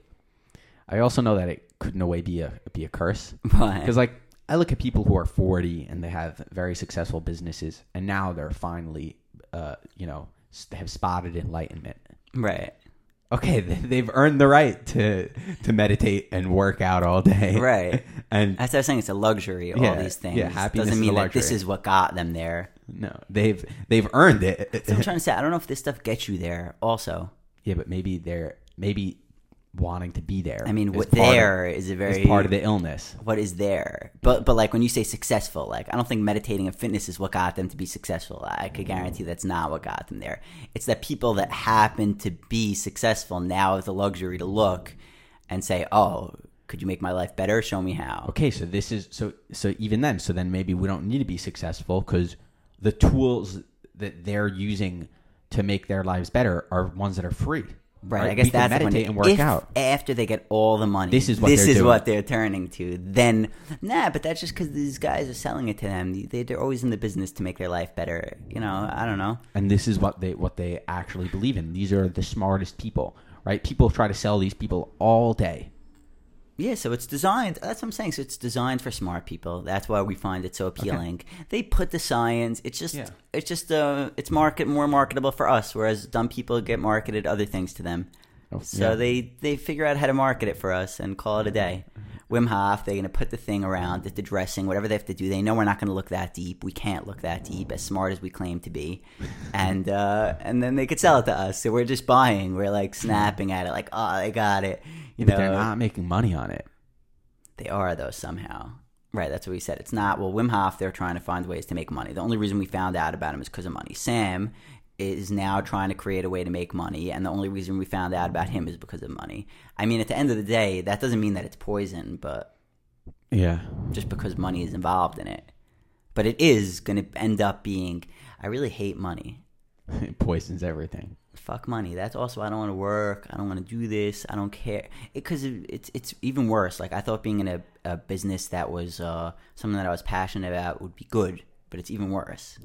I also know that it could in a way be a be a curse Why? because like I look at people who are forty and they have very successful businesses, and now they're finally, uh, you know, s- have spotted enlightenment. Right. Okay, they- they've earned the right to to meditate and work out all day. Right. And That's what I was saying. It's a luxury, all Yeah, these things. yeah, happiness Doesn't is mean a that this luxury. is what got them there. no, they've they've earned it. So I'm trying to say, I don't know if this stuff gets you there also. Yeah, but maybe they're maybe wanting to be there. I mean, is what part of- there is a very... is part of the illness. What is there? But but like when you say successful, like I don't think meditating and fitness is what got them to be successful. I could guarantee that's not what got them there. It's that people that happen to be successful now have the luxury to look and say, oh, could you make my life better? Show me how. Okay, so this is so so even then, so then maybe we don't need to be successful because the tools that they're using to make their lives better are ones that are free. Right, I guess we can that's the meditate point. and work If out. After they get all the money, This is what this they're is doing. what they're turning to. Then, nah, but that's just because these guys are selling it to them. They, they're always in the business to make their life better. You know, I don't know. And this is what they what they actually believe in. These are the smartest people, right? People try to sell these people all day. Yeah, so it's designed. That's what I'm saying. So it's designed for smart people. That's why we find it so appealing. They put the science. It's just, Yeah. it's just, uh, it's market more marketable for us. Whereas dumb people get marketed other things to them. Oh, So yeah. they they figure out how to market it for us and call it a day. Wim Hof, they're going to put the thing around it, the dressing, whatever they have to do. They know we're not going to look that deep. We can't look that deep, as smart as we claim to be. And uh, and then they could sell it to us. So we're just buying. We're like snapping at it, like, oh, they got it. You But know, they're not making money on it. they are though somehow. Right, that's what we said. It's not. Well, Wim Hof, they're trying to find ways to make money. The only reason we found out about him is because of money. Sam is now trying to create a way to make money, and the only reason we found out about him is because of money. I mean, at the end of the day, that doesn't mean that it's poison, but Yeah. just because money is involved in it. But it is going to end up being, I really hate money. It poisons everything. Fuck money. That's also, I don't want to work. I don't want to do this. I don't care. Because it, it's it's even worse. Like, I thought being in a, a business that was uh, something that I was passionate about would be good, but it's even worse.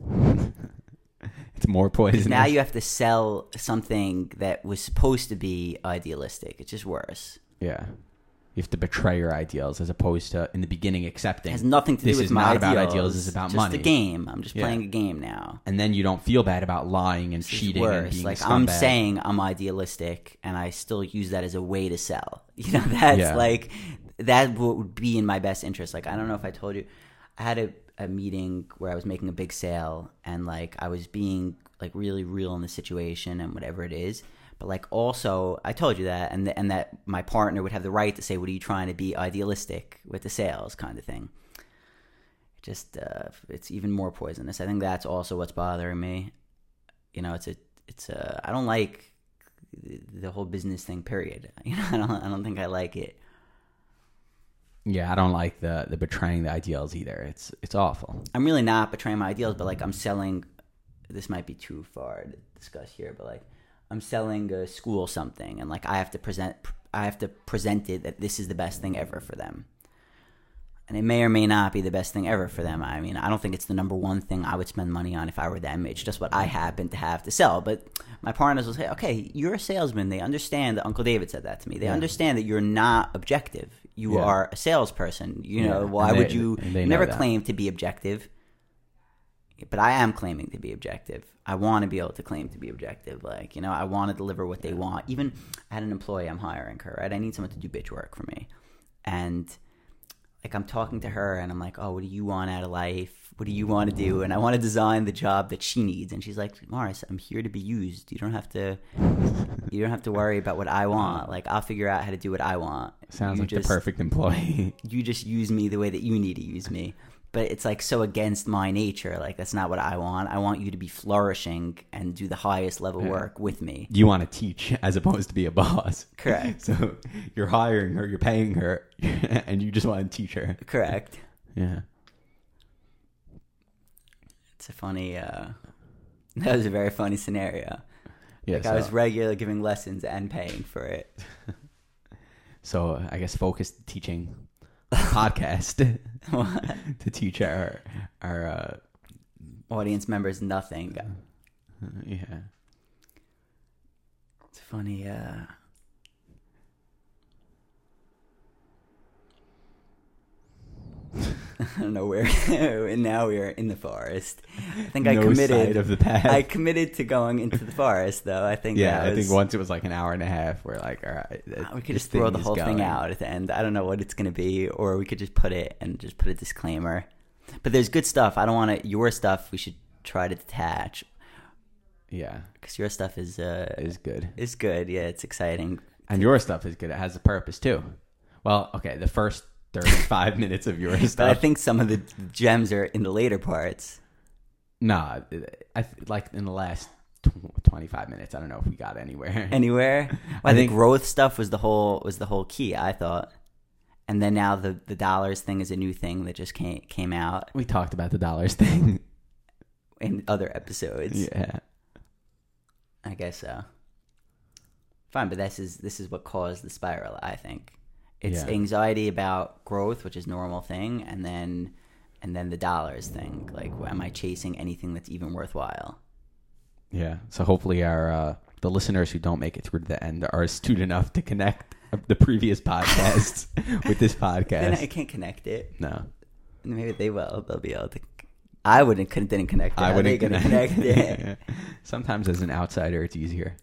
It's more poisonous. Now you have to sell something that was supposed to be idealistic. It's just worse. Yeah. You have to betray your ideals as opposed to in the beginning accepting. It has nothing to this do with is my not ideals. about ideals. This is about just money. a game. I'm just Yeah. playing a game now. And then you don't feel bad about lying and It's cheating and worse. being Like, a I'm scumbag. saying I'm idealistic, and I still use that as a way to sell. You know, that's Yeah. like that would be in my best interest. Like, I don't know if I told you, I had a, a meeting where I was making a big sale, and like I was being like really real in the situation and whatever it is. But like also, I told you that, and the, and that my partner would have the right to say, "What are you trying to be idealistic with the sales kind of thing?" Just uh, it's even more poisonous. I think that's also what's bothering me. You know, it's a it's a I don't like the whole business thing. Period. You know, I don't I don't think I like it. Yeah, I don't like the the betraying the ideals either. It's it's awful. I'm really not betraying my ideals, but like I'm selling. This might be too far to discuss here, but like I'm selling a school something, and like I have to present, I have to present it that this is the best thing ever for them, and it may or may not be the best thing ever for them. I mean, I don't think it's the number one thing I would spend money on if I were them. It's just what I happen to have to sell. But my partners will say, "Okay, you're a salesman." They understand that Uncle David said that to me. They yeah. understand that you're not objective. You yeah. are a salesperson. You know, yeah. why they, would you never that. claim to be objective? But I am claiming to be objective. I want to be able to claim to be objective. Like, you know, I want to deliver what they want. Even I had an employee I'm hiring her, right? I need someone to do bitch work for me. And like I'm talking to her and I'm like, oh, what do you want out of life? What do you want to do? And I want to design the job that she needs. And she's like, Morris, I'm here to be used. You don't have to you don't have to worry about what I want. Like, I'll figure out how to do what I want. Sounds you like just, the perfect employee. You just use me the way that you need to use me. But it's like so against my nature. Like, that's not what I want. I want you to be flourishing and do the highest level yeah. work with me. You want to teach as opposed to be a boss. Correct. So you're hiring her, you're paying her, and you just want to teach her. Correct. Yeah. It's a funny, uh, that was a very funny scenario. Yeah, like so, I was regularly giving lessons and paying for it. So I guess focused teaching podcast to teach our our uh, audience members nothing. Yeah, it's funny. Uh, I don't know where. And now we are in the forest. I think I no committed. Sight of the path. I committed to going into the forest, though. I think. Yeah, was, I think once it was like an hour and a half. We're like, all right, we could just throw the whole going. thing out at the end. I don't know what it's going to be, or we could just put it and just put a disclaimer. But there's good stuff. I don't want to. Your stuff, we should try to detach. Yeah, because your stuff is uh, is good. Is good. Yeah, it's exciting. And your stuff is good. It has a purpose too. Well, okay, the first thirty-five minutes of your stuff. But I think some of the gems are in the later parts. Nah, I like in the last twenty-five minutes. I don't know if we got anywhere. Anywhere? Well, I, I think growth stuff was the whole was the whole key, I thought. And then now the, the dollars thing is a new thing that just came came out. We talked about the dollars thing in other episodes. Yeah, I guess so. Fine, but this is this is what caused the spiral, I think. It's yeah. anxiety about growth, which is a normal thing, and then and then the dollars thing. Like, am I chasing anything that's even worthwhile? Yeah. So hopefully our uh, the listeners who don't make it through to the end are astute enough to connect the previous podcasts with this podcast. I can't connect it. No. Maybe they will. They'll be able to. I wouldn't couldn't didn't connect it. I wouldn't connect, connect it. Sometimes as an outsider, it's easier.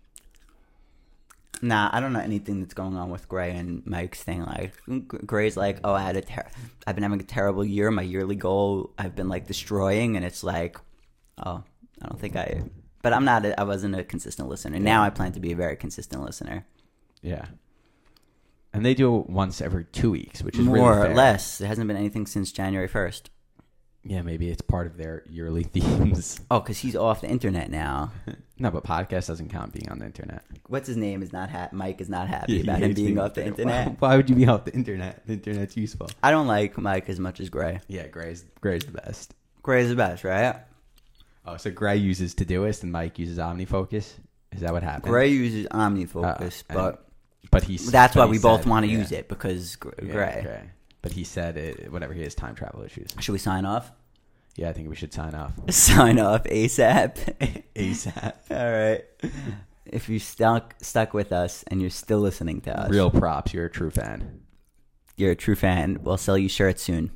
Nah, I don't know anything that's going on with Gray and Mike's thing. Like, Gray's like, oh, I had a ter- I've been having a terrible year. My yearly goal I've been like destroying, and it's like, oh, I don't think I. But I'm not. A, I wasn't a consistent listener. Now I plan to be a very consistent listener. Yeah, and they do it once every two weeks, which is more really fair. or less. There hasn't been anything since January first. Yeah, maybe it's part of their yearly themes. Oh, because he's off the internet now. No, but podcast doesn't count being on the internet. What's his name is not ha- Mike is not happy about him being off the internet. Why, why would you be off the internet? The internet's useful. I don't like Mike as much as Gray. Yeah, Gray's Gray's the best. Gray's the best, right? Oh, so Gray uses Todoist and Mike uses OmniFocus? Is that what happened? Gray uses OmniFocus, uh, but but he's that's but why he we said, both want to yeah. use it because Gray. Yeah, Gray. But he said it, whatever, he has time travel issues. Should we sign off? Yeah, I think we should sign off. Sign off ASAP. ASAP. All right. If you stuck stuck with us and you're still listening to us, real props. You're a true fan. You're a true fan. We'll sell you shirts soon.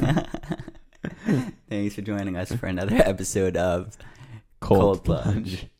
Thanks for joining us for another episode of Cold, Cold Plunge. Plunge.